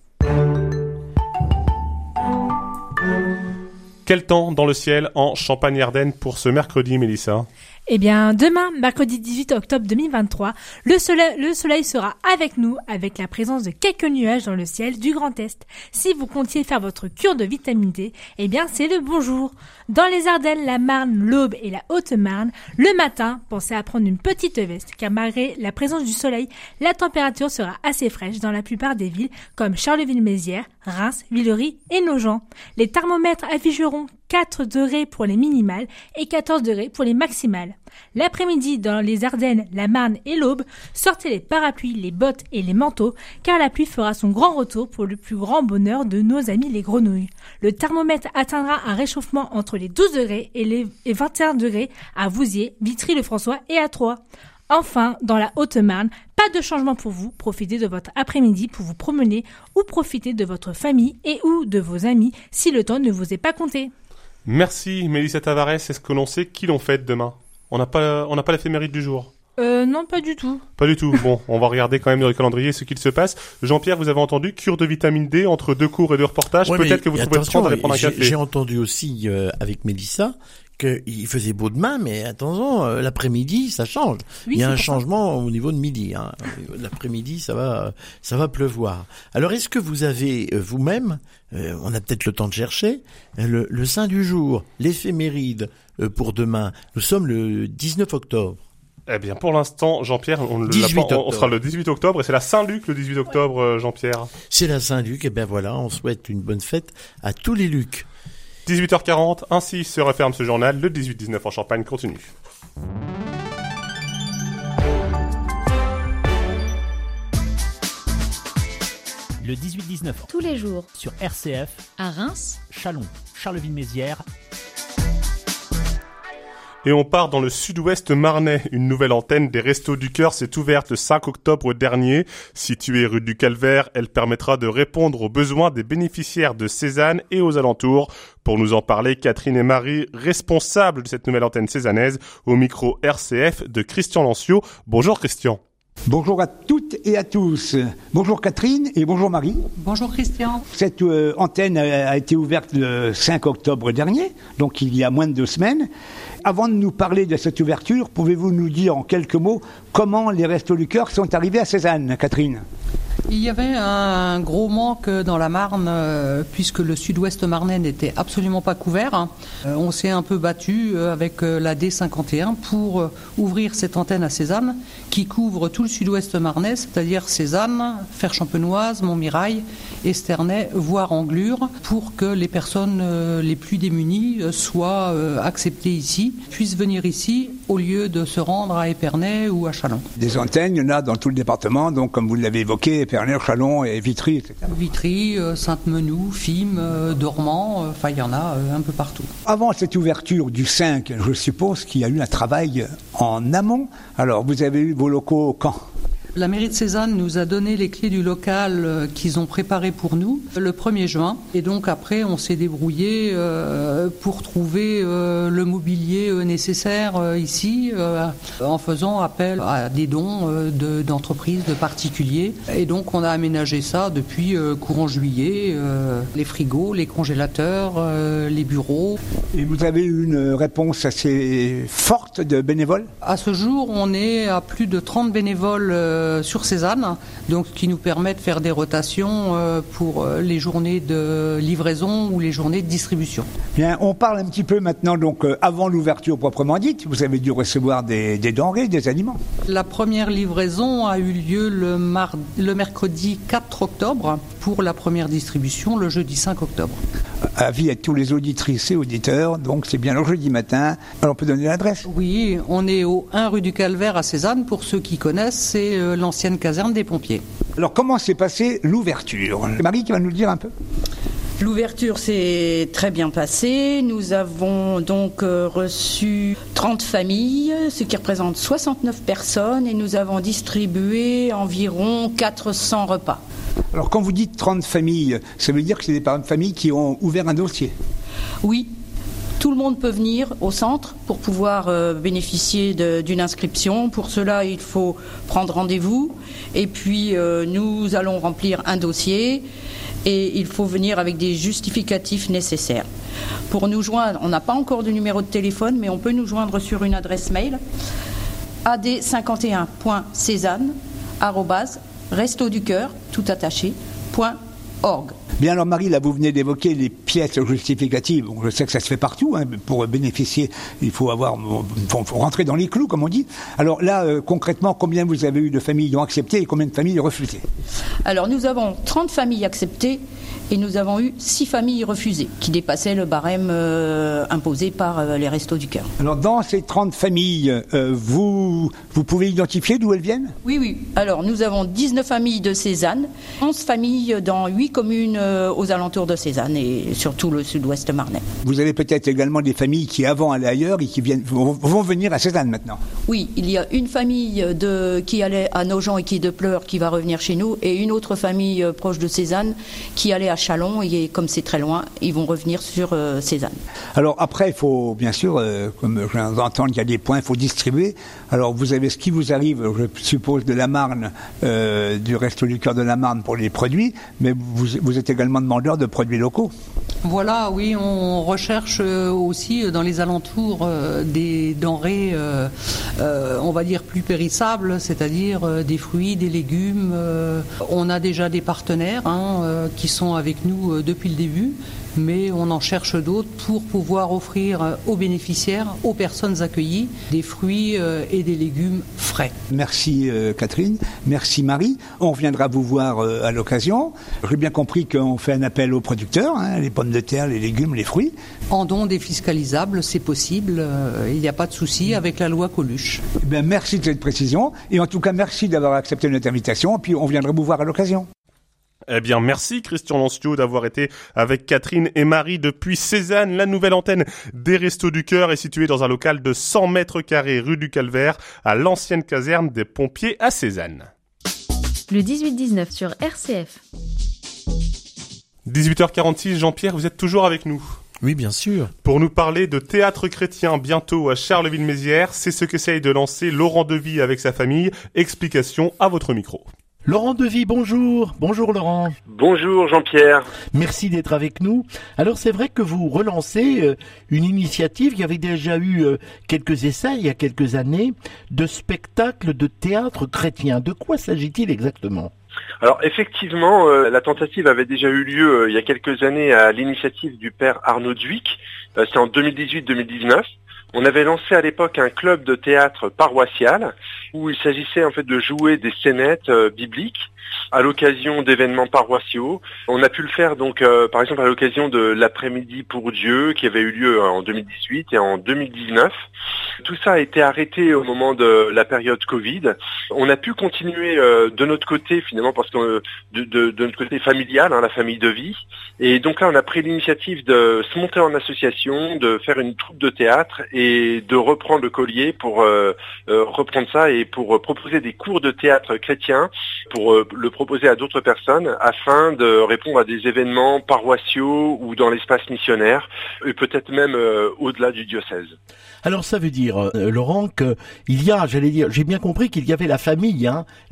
[SPEAKER 2] Quel temps dans le ciel en Champagne-Ardenne pour ce mercredi, Mélissa ?
[SPEAKER 13] Eh bien, demain, mercredi 18 octobre 2023, le soleil sera avec nous, avec la présence de quelques nuages dans le ciel du Grand Est. Si vous comptiez faire votre cure de vitamine D, eh bien, c'est le bon jour. Dans les Ardennes, la Marne, l'Aube et la Haute-Marne, le matin, pensez à prendre une petite veste, car malgré la présence du soleil, la température sera assez fraîche dans la plupart des villes, comme Charleville-Mézières, Reims, Villery et Nogent. Les thermomètres afficheront 4 degrés pour les minimales et 14 degrés pour les maximales. L'après-midi, dans les Ardennes, la Marne et l'Aube, sortez les parapluies, les bottes et les manteaux, car la pluie fera son grand retour pour le plus grand bonheur de nos amis les grenouilles. Le thermomètre atteindra un réchauffement entre les 12 degrés et les 21 degrés à Vouziers, Vitry-le-François et à Troyes. Enfin, dans la Haute-Marne, pas de changement pour vous. Profitez de votre après-midi pour vous promener ou profitez de votre famille et ou de vos amis si le temps ne vous est pas compté.
[SPEAKER 2] Merci Mélissa Tavares. Est-ce que l'on sait qui l'on fête demain ? On n'a pas l'éphéméride du jour.
[SPEAKER 13] Non, pas du tout.
[SPEAKER 2] Pas du tout. Bon, on va regarder quand même dans le calendrier ce qu'il se passe. Jean-Pierre, vous avez entendu cure de vitamine D entre 2 cours et 2 reportages.
[SPEAKER 3] Ouais,
[SPEAKER 2] peut-être que vous trouverez le temps d'aller prendre un café.
[SPEAKER 3] J'ai entendu aussi avec Mélissa qu'il faisait beau demain, mais attention, l'après-midi, ça change.
[SPEAKER 13] Oui,
[SPEAKER 3] il y a
[SPEAKER 13] c'est
[SPEAKER 3] un
[SPEAKER 13] pour ça.
[SPEAKER 3] changement au niveau de midi. Hein. L'après-midi, ça va pleuvoir. Alors, est-ce que vous avez vous-même, on a peut-être le temps de chercher, le saint du jour, l'éphéméride pour demain. Nous sommes le 19 octobre.
[SPEAKER 2] Eh bien, pour l'instant, Jean-Pierre, on sera le 18 octobre et c'est la Saint-Luc le 18 octobre, Jean-Pierre.
[SPEAKER 3] C'est la Saint-Luc, et bien voilà, on souhaite une bonne fête à tous les Lucs.
[SPEAKER 2] 18h40, ainsi se referme ce journal. Le 18-19 en Champagne continue.
[SPEAKER 6] Le 18-19
[SPEAKER 14] tous les jours
[SPEAKER 6] sur RCF,
[SPEAKER 14] à Reims,
[SPEAKER 6] Châlons, Charleville-Mézières.
[SPEAKER 2] Et on part dans le sud-ouest marnais. Une nouvelle antenne des Restos du Cœur s'est ouverte le 5 octobre dernier. Située rue du Calvaire, elle permettra de répondre aux besoins des bénéficiaires de Cézanne et aux alentours. Pour nous en parler, Catherine et Marie, responsables de cette nouvelle antenne cézannaise, au micro RCF de Christian Lancio. Bonjour Christian.
[SPEAKER 15] Bonjour à toutes et à tous. Bonjour Catherine et bonjour Marie.
[SPEAKER 16] Bonjour Christian.
[SPEAKER 15] Cette antenne a été ouverte le 5 octobre dernier, donc il y a moins de 2 semaines. Avant de nous parler de cette ouverture, pouvez-vous nous dire en quelques mots comment les Restos du Cœur sont arrivés à Cézanne, Catherine ?
[SPEAKER 16] Il y avait un gros manque dans la Marne puisque le sud-ouest marnais n'était absolument pas couvert. On s'est un peu battu avec la D51 pour ouvrir cette antenne à Cézanne qui couvre tout le sud-ouest marnais, c'est-à-dire Cézanne, Fère-Champenoise, Montmirail, Esternay, voire Anglure, pour que les personnes les plus démunies soient acceptées ici, puissent venir ici au lieu de se rendre à Épernay ou à Châlons.
[SPEAKER 15] Des antennes, il y en a dans tout le département, donc comme vous l'avez évoqué, Épernay, Châlons et Vitry, etc.
[SPEAKER 16] Vitry, Sainte-Menou, Fismes, Dormans, enfin il y en a un peu partout.
[SPEAKER 15] Avant cette ouverture du 5, je suppose qu'il y a eu un travail en amont. Alors vous avez eu vos locaux quand ?
[SPEAKER 16] La mairie de Cézanne nous a donné les clés du local qu'ils ont préparé pour nous le 1er juin. Et donc après, on s'est débrouillé pour trouver le mobilier nécessaire ici en faisant appel à des dons d'entreprises, de particuliers. Et donc on a aménagé ça depuis courant juillet, les frigos, les congélateurs, les bureaux.
[SPEAKER 15] Et vous avez eu une réponse assez forte de bénévoles ?
[SPEAKER 16] À ce jour, on est à plus de 30 bénévoles sur Cézanne, donc qui nous permet de faire des rotations pour les journées de livraison ou les journées de distribution.
[SPEAKER 15] Bien, on parle un petit peu maintenant, donc avant l'ouverture proprement dite, vous avez dû recevoir des denrées, des aliments.
[SPEAKER 16] La première livraison a eu lieu le mercredi 4 octobre pour la première distribution le jeudi 5 octobre.
[SPEAKER 15] Avis à tous les auditrices et auditeurs, donc c'est bien le jeudi matin. Alors on peut donner l'adresse ?
[SPEAKER 16] Oui, on est au 1 rue du Calvaire à Cézanne, pour ceux qui connaissent, c'est l'ancienne caserne des pompiers.
[SPEAKER 15] Alors comment s'est passée l'ouverture ? C'est Marie qui va nous le dire un peu.
[SPEAKER 17] L'ouverture s'est très bien passée. Nous avons donc reçu 30 familles, ce qui représente 69 personnes, et nous avons distribué environ 400 repas.
[SPEAKER 15] Alors quand vous dites 30 familles, ça veut dire que c'est des familles qui ont ouvert un dossier ?
[SPEAKER 17] Oui. Tout le monde peut venir au centre pour pouvoir bénéficier d'une inscription. Pour cela, il faut prendre rendez-vous. Et puis, nous allons remplir un dossier. Et il faut venir avec des justificatifs nécessaires. Pour nous joindre, on n'a pas encore de numéro de téléphone, mais on peut nous joindre sur une adresse mail ad51.cezanne@restoducoeur, tout attaché, .org.
[SPEAKER 15] Bien alors Marie, là vous venez d'évoquer les pièces justificatives. Bon, je sais que ça se fait partout, hein, pour bénéficier, il faut rentrer dans les clous comme on dit. Alors là, concrètement, combien vous avez eu de familles ont accepté et combien de familles refusées ?
[SPEAKER 17] Alors nous avons 30 familles acceptées et nous avons eu 6 familles refusées, qui dépassaient le barème imposé par les Restos du Cœur.
[SPEAKER 15] Alors dans ces 30 familles, vous pouvez identifier d'où elles viennent ?
[SPEAKER 17] Oui. Alors nous avons 19 familles de Cézanne, 11 familles dans 8 communes aux alentours de Cézanne et surtout le sud-ouest marnais.
[SPEAKER 15] Vous avez peut-être également des familles qui avant allaient ailleurs et qui vont venir à Cézanne maintenant.
[SPEAKER 17] Oui, il y a une famille qui allait à Nogent et qui est de Pleurs qui va revenir chez nous, et une autre famille proche de Cézanne qui allait à Châlons, et comme c'est très loin, ils vont revenir sur Cézanne.
[SPEAKER 15] Alors après, il faut bien sûr, comme je viens d'entendre, il y a des points, il faut distribuer. Alors vous avez ce qui vous arrive, je suppose, de la Marne, du Resto du Cœur de la Marne pour les produits, mais vous êtes également demandeur de produits locaux.
[SPEAKER 16] Voilà, oui, on recherche aussi dans les alentours des denrées, on va dire plus périssables, c'est-à-dire des fruits, des légumes. On a déjà des partenaires qui sont avec nous depuis le début, mais on en cherche d'autres pour pouvoir offrir aux bénéficiaires, aux personnes accueillies, des fruits et des légumes frais.
[SPEAKER 15] Merci Catherine, merci Marie. On reviendra vous voir à l'occasion. J'ai bien compris qu'on fait un appel aux producteurs, les pommes de terre, les légumes, les fruits.
[SPEAKER 16] En don défiscalisable, c'est possible, il n'y a pas de souci avec la loi Coluche.
[SPEAKER 15] Eh bien, merci de cette précision et en tout cas merci d'avoir accepté notre invitation et puis on viendra vous voir à l'occasion.
[SPEAKER 2] Eh bien, merci Christian Lancio d'avoir été avec Catherine et Marie depuis Cézanne. La nouvelle antenne des Restos du Cœur est située dans un local de 100 mètres carrés rue du Calvaire, à l'ancienne caserne des pompiers à Cézanne.
[SPEAKER 14] Le 18-19 sur RCF.
[SPEAKER 2] 18h46, Jean-Pierre, vous êtes toujours avec nous.
[SPEAKER 3] Oui, bien sûr.
[SPEAKER 2] Pour nous parler de théâtre chrétien bientôt à Charleville-Mézières, c'est ce qu'essaye de lancer Laurent Devy avec sa famille. Explication à votre micro.
[SPEAKER 18] Laurent Devy, bonjour. Bonjour Laurent.
[SPEAKER 7] Bonjour Jean-Pierre.
[SPEAKER 18] Merci d'être avec nous. Alors c'est vrai que vous relancez une initiative, il y avait déjà eu quelques essais il y a quelques années, de spectacles de théâtre chrétien. De quoi s'agit-il exactement ?
[SPEAKER 7] Alors effectivement, la tentative avait déjà eu lieu il y a quelques années à l'initiative du père Arnaud Duic. C'est en 2018-2019. On avait lancé à l'époque un club de théâtre paroissial où il s'agissait en fait de jouer des scénettes bibliques à l'occasion d'événements paroissiaux. On a pu le faire donc par exemple à l'occasion de l'après-midi pour Dieu qui avait eu lieu en 2018 et en 2019. Tout ça a été arrêté au moment de la période Covid. On a pu continuer de notre côté finalement parce que de notre côté familial, la famille de vie. Et donc là on a pris l'initiative de se monter en association, de faire une troupe de théâtre et de reprendre le collier pour reprendre ça et pour proposer des cours de théâtre chrétien pour le proposer à d'autres personnes afin de répondre à des événements paroissiaux ou dans l'espace missionnaire et peut-être même au-delà du diocèse.
[SPEAKER 18] Alors ça veut dire, Laurent, qu'il y a, j'ai bien compris qu'il y avait la famille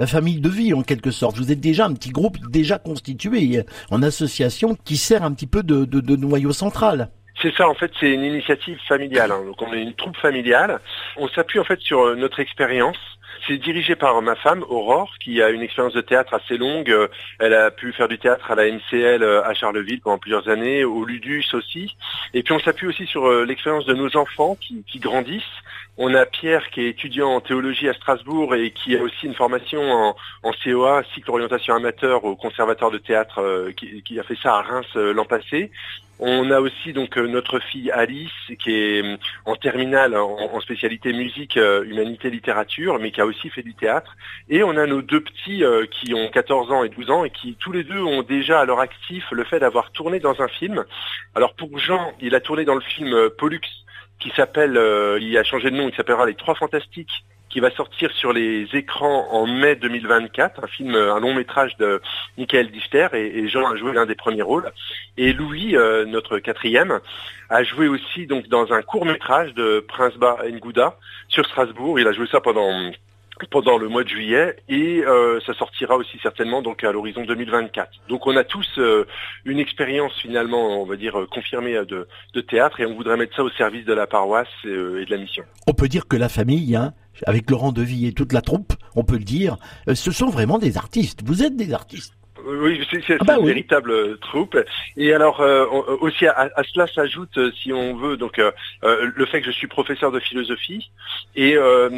[SPEAKER 18] de vie en quelque sorte. Vous êtes déjà un petit groupe déjà constitué en association qui sert un petit peu de noyau central.
[SPEAKER 7] C'est ça, en fait, c'est une initiative familiale. Donc on est une troupe familiale. On s'appuie en fait sur notre expérience. C'est dirigé par ma femme, Aurore, qui a une expérience de théâtre assez longue. Elle a pu faire du théâtre à la MCL à Charleville pendant plusieurs années, au Ludus aussi. Et puis on s'appuie aussi sur l'expérience de nos enfants qui grandissent. On a Pierre qui est étudiant en théologie à Strasbourg et qui a aussi une formation en COA, cycle orientation amateur au conservatoire de théâtre, qui a fait ça à Reims l'an passé. On a aussi donc notre fille Alice qui est en terminale en spécialité musique, humanité, littérature, mais qui a aussi fait du théâtre. Et on a nos deux petits qui ont 14 ans et 12 ans et qui tous les deux ont déjà à leur actif le fait d'avoir tourné dans un film. Alors pour Jean, il a tourné dans le film Pollux qui s'appelle, il a changé de nom, il s'appellera Les Trois Fantastiques, qui va sortir sur les écrans en mai 2024, un long métrage de Michael Dichter, et Jean a joué l'un des premiers rôles. Et Louis, notre quatrième, a joué aussi donc dans un court métrage de Prince Ba Ngouda sur Strasbourg. Il a joué ça pendant le mois de juillet et ça sortira aussi certainement donc à l'horizon 2024. Donc on a tous une expérience finalement, on va dire, confirmée de théâtre et on voudrait mettre ça au service de la paroisse et de la mission.
[SPEAKER 18] On peut dire que la famille, avec Laurent Devy et toute la troupe, on peut le dire, ce sont vraiment des artistes. Vous êtes des artistes.
[SPEAKER 7] Oui, c'est une véritable troupe. Et alors aussi à cela s'ajoute, si on veut, donc le fait que je suis professeur de philosophie et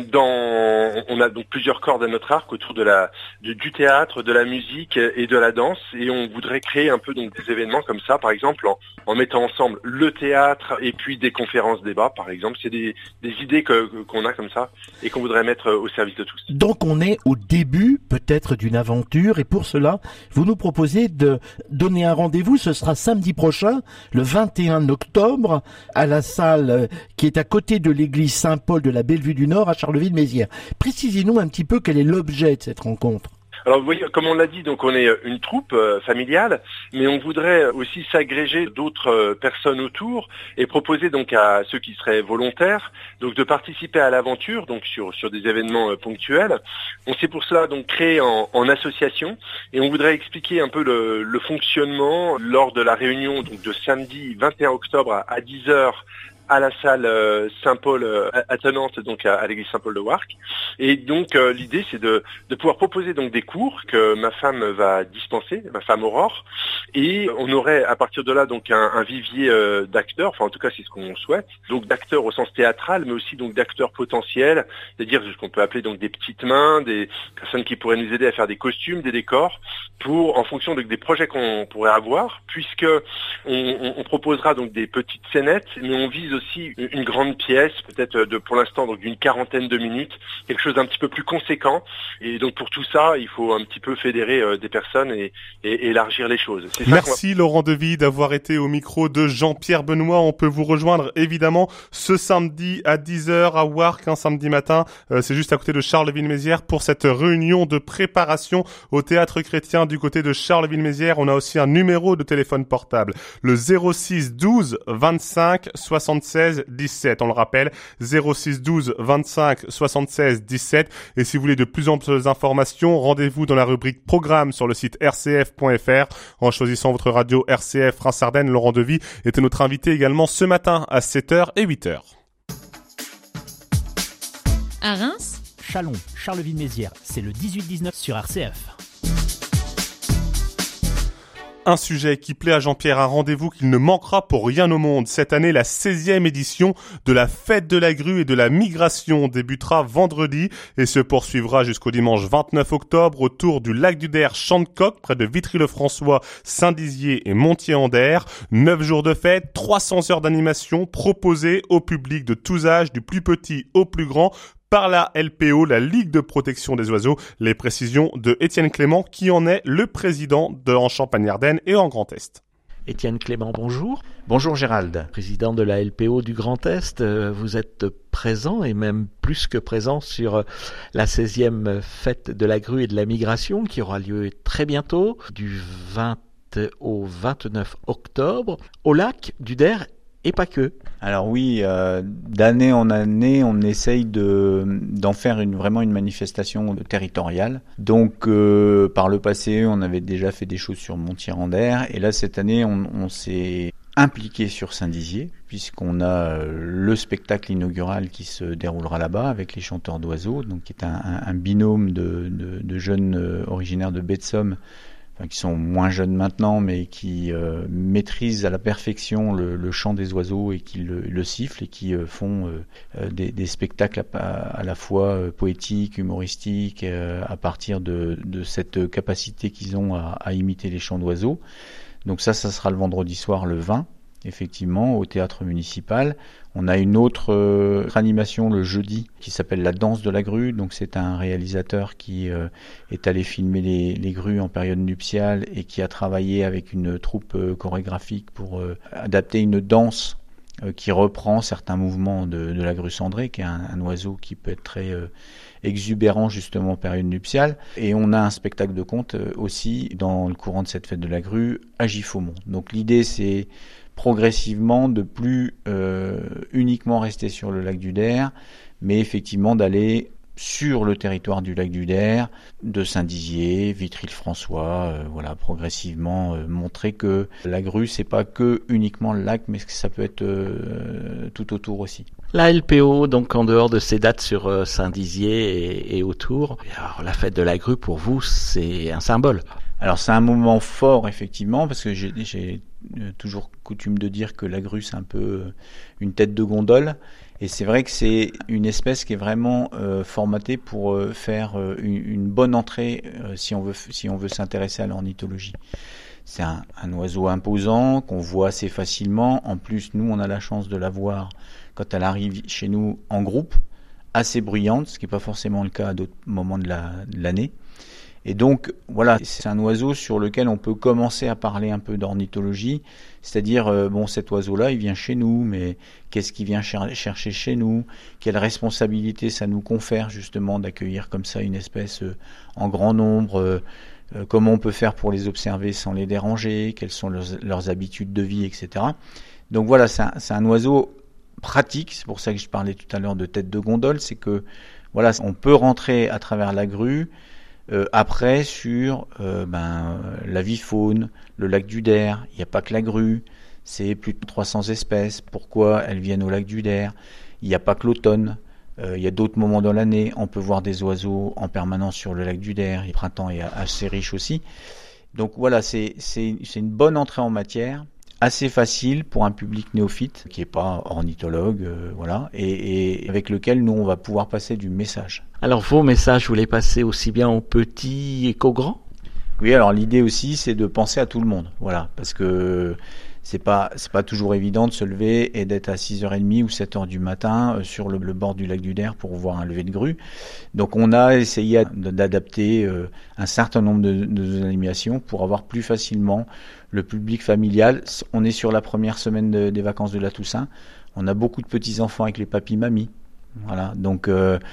[SPEAKER 7] on a donc plusieurs cordes à notre arc autour du théâtre, de la musique et de la danse. Et on voudrait créer un peu donc des événements comme ça, par exemple en mettant ensemble le théâtre et puis des conférences débats, par exemple. C'est des idées qu'on a comme ça et qu'on voudrait mettre au service de tous.
[SPEAKER 18] Donc on est au début peut-être d'une aventure et pour cela, vous nous proposez de donner un rendez-vous, ce sera samedi prochain, le 21 octobre, à la salle qui est à côté de l'église Saint-Paul de la Bellevue du Nord à Charleville-Mézières. Précisez-nous un petit peu quel est l'objet de cette rencontre.
[SPEAKER 19] Alors vous voyez, comme on l'a dit, donc on est une troupe familiale, mais on voudrait aussi s'agréger d'autres personnes autour et proposer donc à ceux qui seraient volontaires donc de participer à l'aventure donc sur des événements ponctuels. On s'est pour cela donc créé en association et on voudrait expliquer un peu le fonctionnement lors de la réunion donc de samedi 21 octobre à 10h à la salle Saint-Paul attenante donc à l'église Saint-Paul de Warcq. Et donc l'idée c'est de pouvoir proposer donc des cours que ma femme va dispenser, ma femme Aurore, et on aurait à partir de là donc un vivier d'acteurs, enfin en tout cas c'est ce qu'on souhaite, donc d'acteurs au sens théâtral, mais aussi donc d'acteurs potentiels, c'est-à-dire ce qu'on peut appeler donc des petites mains, des personnes qui pourraient nous aider à faire des costumes, des décors, pour en fonction donc des projets qu'on pourrait avoir, puisque on proposera donc des petites scénettes, mais on vise aussi une grande pièce, peut-être pour l'instant donc d'une 40aine de minutes, quelque chose d'un petit peu plus conséquent. Et donc pour tout ça, il faut un petit peu fédérer des personnes et élargir les choses. C'est
[SPEAKER 2] Merci Laurent Devy d'avoir été au micro de Jean-Pierre Benoît. On peut vous rejoindre évidemment ce samedi à 10h à Warcq, un samedi matin. C'est juste à côté de Charleville-Mézières pour cette réunion de préparation au théâtre chrétien du côté de Charleville-Mézières. On a aussi un numéro de téléphone portable, le 06 12 25 76 17. On le rappelle, 06 12 25 76 17. Et si vous voulez de plus amples informations, rendez-vous dans la rubrique programme sur le site rcf.fr. En choisissant votre radio RCF Reims-Ardennes, Laurent Devy était notre invité également ce matin à 7h et 8h.
[SPEAKER 6] À Reims, Chalon, Charleville-Mézières, c'est le 18-19 sur RCF.
[SPEAKER 2] Un sujet qui plaît à Jean-Pierre, un rendez-vous qu'il ne manquera pour rien au monde. Cette année, la 16e édition de la Fête de la Grue et de la Migration débutera vendredi et se poursuivra jusqu'au dimanche 29 octobre autour du lac du Der, Champ-de-Coq, près de Vitry-le-François, Saint-Dizier et Montier-en-Der. 9 jours de fête, 300 heures d'animation proposées au public de tous âges, du plus petit au plus grand, par la LPO, la Ligue de protection des oiseaux. Les précisions de Étienne Clément, qui en est le président en Champagne-Ardenne et en Grand Est.
[SPEAKER 18] Étienne Clément, bonjour. Bonjour Gérald, président de la LPO du Grand Est. Vous êtes présent et même plus que présent sur la 16e fête de la grue et de la migration qui aura lieu très bientôt, du 20 au 29 octobre, au lac du Der. Et pas que.
[SPEAKER 20] Alors oui, d'année en année, on essaye d'en faire vraiment une manifestation territoriale. Donc, par le passé, on avait déjà fait des choses sur Montier-en-Der, et là cette année, on s'est impliqué sur Saint-Dizier, puisqu'on a le spectacle inaugural qui se déroulera là-bas avec les chanteurs d'oiseaux, donc qui est un binôme de jeunes originaires de Baie-de-Somme, qui sont moins jeunes maintenant, mais qui maîtrisent à la perfection le chant des oiseaux et qui le sifflent et qui font des spectacles à la fois poétiques, humoristiques, à partir de cette capacité qu'ils ont à imiter les chants d'oiseaux. Donc ça sera le vendredi soir, le 20, effectivement, au théâtre municipal. On a une autre animation le jeudi qui s'appelle La danse de la grue. Donc c'est un réalisateur qui est allé filmer les grues en période nuptiale et qui a travaillé avec une troupe chorégraphique pour adapter une danse qui reprend certains mouvements de la grue cendrée, qui est un oiseau qui peut être très exubérant justement en période nuptiale. Et on a un spectacle de conte aussi dans le courant de cette fête de la grue à Giffaumont. Donc l'idée c'est progressivement de plus uniquement rester sur le lac du Der, mais effectivement d'aller sur le territoire du lac du Der, de Saint-Dizier, Vitry-le-François, voilà, progressivement montrer que la grue c'est pas que uniquement le lac, mais que ça peut être tout autour aussi.
[SPEAKER 18] La LPO, donc en dehors de ces dates sur Saint-Dizier et autour, alors la fête de la grue pour vous c'est un symbole.
[SPEAKER 20] Alors c'est un moment fort effectivement, parce que j'ai toujours coutume de dire que la grue c'est un peu une tête de gondole, et c'est vrai que c'est une espèce qui est vraiment formatée pour faire une bonne entrée si on veut s'intéresser à l'ornithologie. C'est un oiseau imposant qu'on voit assez facilement. En plus, nous on a la chance de la voir quand elle arrive chez nous en groupe, assez bruyante, ce qui n'est pas forcément le cas à d'autres moments de l'année. Et donc, voilà, c'est un oiseau sur lequel on peut commencer à parler un peu d'ornithologie, c'est-à-dire, bon, cet oiseau-là, il vient chez nous, mais qu'est-ce qu'il vient chercher chez nous? Quelle responsabilité ça nous confère, justement, d'accueillir comme ça une espèce en grand nombre? Comment on peut faire pour les observer sans les déranger? Quelles sont leurs habitudes de vie, etc. Donc voilà, c'est un oiseau pratique, c'est pour ça que je parlais tout à l'heure de tête de gondole, c'est que, voilà, on peut rentrer à travers la grue, après sur la vie-faune, le lac du Der. Il n'y a pas que la grue, c'est plus de 300 espèces. Pourquoi elles viennent au lac du Der? Il n'y a pas que l'automne, il y a d'autres moments dans l'année. On peut voir des oiseaux en permanence sur le lac du Der. Le printemps est assez riche aussi. Donc voilà, c'est une bonne entrée en matière, assez facile pour un public néophyte qui n'est pas ornithologue, voilà, et avec lequel nous on va pouvoir passer du message.
[SPEAKER 18] Alors vos messages, vous les passez aussi bien aux petits qu'aux grands?
[SPEAKER 20] Oui, alors l'idée aussi c'est de penser à tout le monde, voilà, parce que c'est pas toujours évident de se lever et d'être à 6h30 ou 7h du matin sur le bord du lac du Der pour voir un lever de grue. Donc on a essayé d'adapter un certain nombre de animations pour avoir plus facilement le public familial. On est sur la première semaine des vacances de la Toussaint. On a beaucoup de petits-enfants avec les papis-mamies. Voilà, donc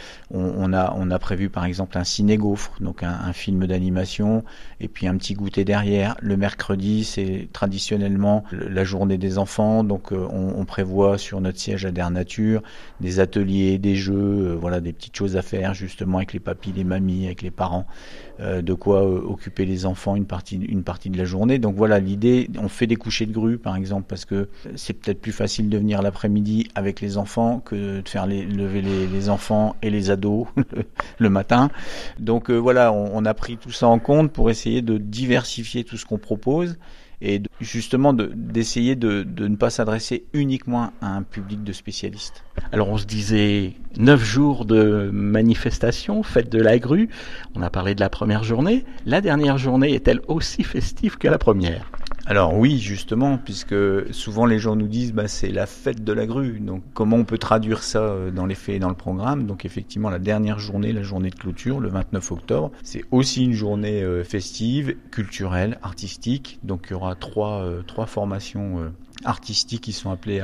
[SPEAKER 20] on a prévu par exemple un ciné-gaufre, donc un film d'animation, et puis un petit goûter derrière. Le mercredi, c'est traditionnellement la journée des enfants, donc on prévoit sur notre siège à Der Nature des ateliers, des jeux, voilà, des petites choses à faire justement avec les papis, les mamies, avec les parents, de quoi occuper les enfants une partie de la journée. Donc voilà, l'idée, on fait des couchers de grue par exemple, parce que c'est peut-être plus facile de venir l'après-midi avec les enfants que de faire lever les enfants et les ados le matin. Donc voilà, on a pris tout ça en compte pour essayer de diversifier tout ce qu'on propose et justement d'essayer de ne pas s'adresser uniquement à un public de spécialistes.
[SPEAKER 18] Alors on se disait 9 jours de manifestation, fête de la grue, on a parlé de la première journée, la dernière journée est-elle aussi festive que la première?
[SPEAKER 20] Alors oui, justement, puisque souvent les gens nous disent c'est la fête de la grue. Donc comment on peut traduire ça dans les faits et dans le programme? Donc effectivement, la dernière journée, la journée de clôture, le 29 octobre, c'est aussi une journée festive, culturelle, artistique. Donc il y aura trois formations artistiques qui sont appelées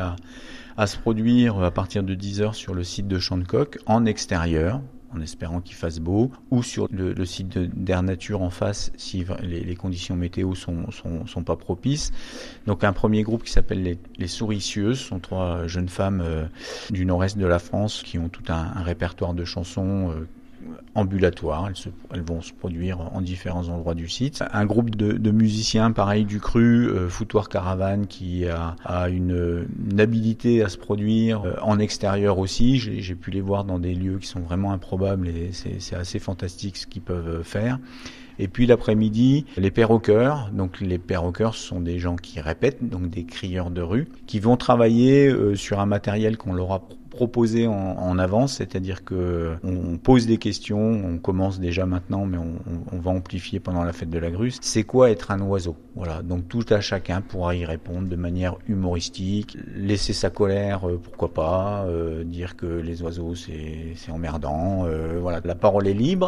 [SPEAKER 20] à se produire à partir de 10h sur le site de Champ de Coq, en extérieur, en espérant qu'il fasse beau, ou sur le site de Der Nature en face si les conditions météo sont pas propices. Donc un premier groupe qui s'appelle les Souricieuses, sont 3 jeunes femmes du nord-est de la France qui ont tout un répertoire de chansons ambulatoires. Elles vont se produire en différents endroits du site. Un groupe de musiciens, pareil, du Cru, Foutoir Caravane, qui a une habilité à se produire en extérieur aussi. J'ai pu les voir dans des lieux qui sont vraiment improbables et c'est assez fantastique ce qu'ils peuvent faire. Et puis l'après-midi, les perroqueurs. Donc les perroqueurs, ce sont des gens qui répètent, donc des crieurs de rue, qui vont travailler sur un matériel qu'on leur a proposé en avance, c'est-à-dire que on pose des questions, on commence déjà maintenant, mais on va amplifier pendant la fête de la grue. C'est quoi être un oiseau? Voilà, donc tout à chacun pourra y répondre de manière humoristique, laisser sa colère, pourquoi pas, dire que les oiseaux c'est emmerdant, voilà, la parole est libre.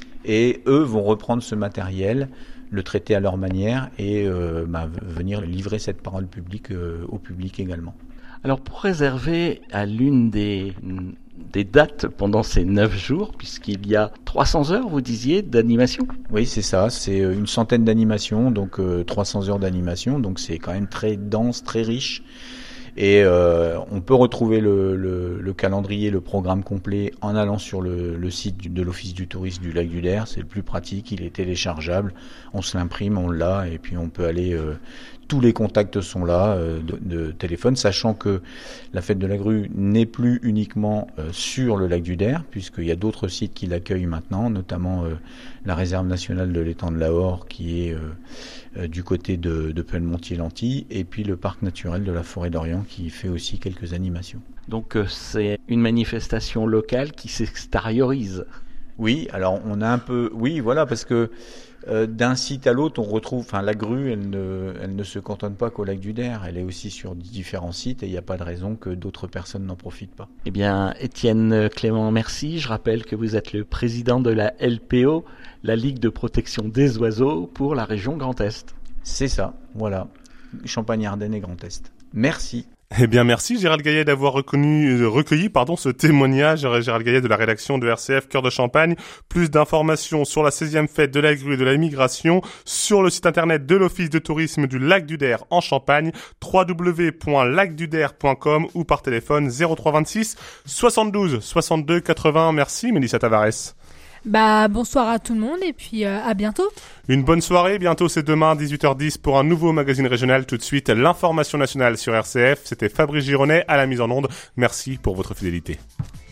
[SPEAKER 20] Et eux vont reprendre ce matériel, le traiter à leur manière et venir livrer cette parole publique au public également.
[SPEAKER 18] Alors pour réserver à l'une des dates pendant ces 9 jours, puisqu'il y a 300 heures, vous disiez, d'animation?
[SPEAKER 20] Oui, c'est ça, c'est une centaine d'animations, donc 300 heures d'animation, donc c'est quand même très dense, très riche. Et on peut retrouver le calendrier, le programme complet en allant sur le site de l'Office du tourisme du lac du Der. C'est le plus pratique, il est téléchargeable, on se l'imprime, on l'a et puis on peut aller... tous les contacts sont là de téléphone, sachant que la fête de la grue n'est plus uniquement sur le lac du Der, puisqu'il y a d'autres sites qui l'accueillent maintenant, notamment la réserve nationale de l'étang de Lahore qui est du côté de Pelmontier-Lanty, et puis le parc naturel de la Forêt d'Orient qui fait aussi quelques animations.
[SPEAKER 18] Donc c'est une manifestation locale qui s'extériorise.
[SPEAKER 20] Oui, alors on a un peu... Oui, voilà, parce que d'un site à l'autre, on retrouve... Enfin, la grue, elle ne se cantonne pas qu'au lac du Der. Elle est aussi sur différents sites et il n'y a pas de raison que d'autres personnes n'en profitent pas.
[SPEAKER 21] Eh bien, Étienne Clément, merci. Je rappelle que vous êtes le président de la LPO, la Ligue de protection des oiseaux pour la région Grand Est.
[SPEAKER 20] C'est ça, voilà. Champagne-Ardenne et Grand Est. Merci.
[SPEAKER 2] Eh bien, merci Gérald Gaillet d'avoir recueilli ce témoignage. Gérald Gaillet de la rédaction de RCF Cœur de Champagne. Plus d'informations sur la 16e fête de la grue et de la migration sur le site internet de l'Office de tourisme du Lac du Der en Champagne, www.lacduder.com ou par téléphone 0326 72 62 80. Merci Mélissa Tavares.
[SPEAKER 13] Bonsoir à tout le monde et puis à bientôt.
[SPEAKER 2] Une bonne soirée, bientôt c'est demain 18h10 pour un nouveau magazine régional. Tout de suite, l'information nationale sur RCF. C'était Fabrice Gironet à la mise en onde. Merci pour votre fidélité.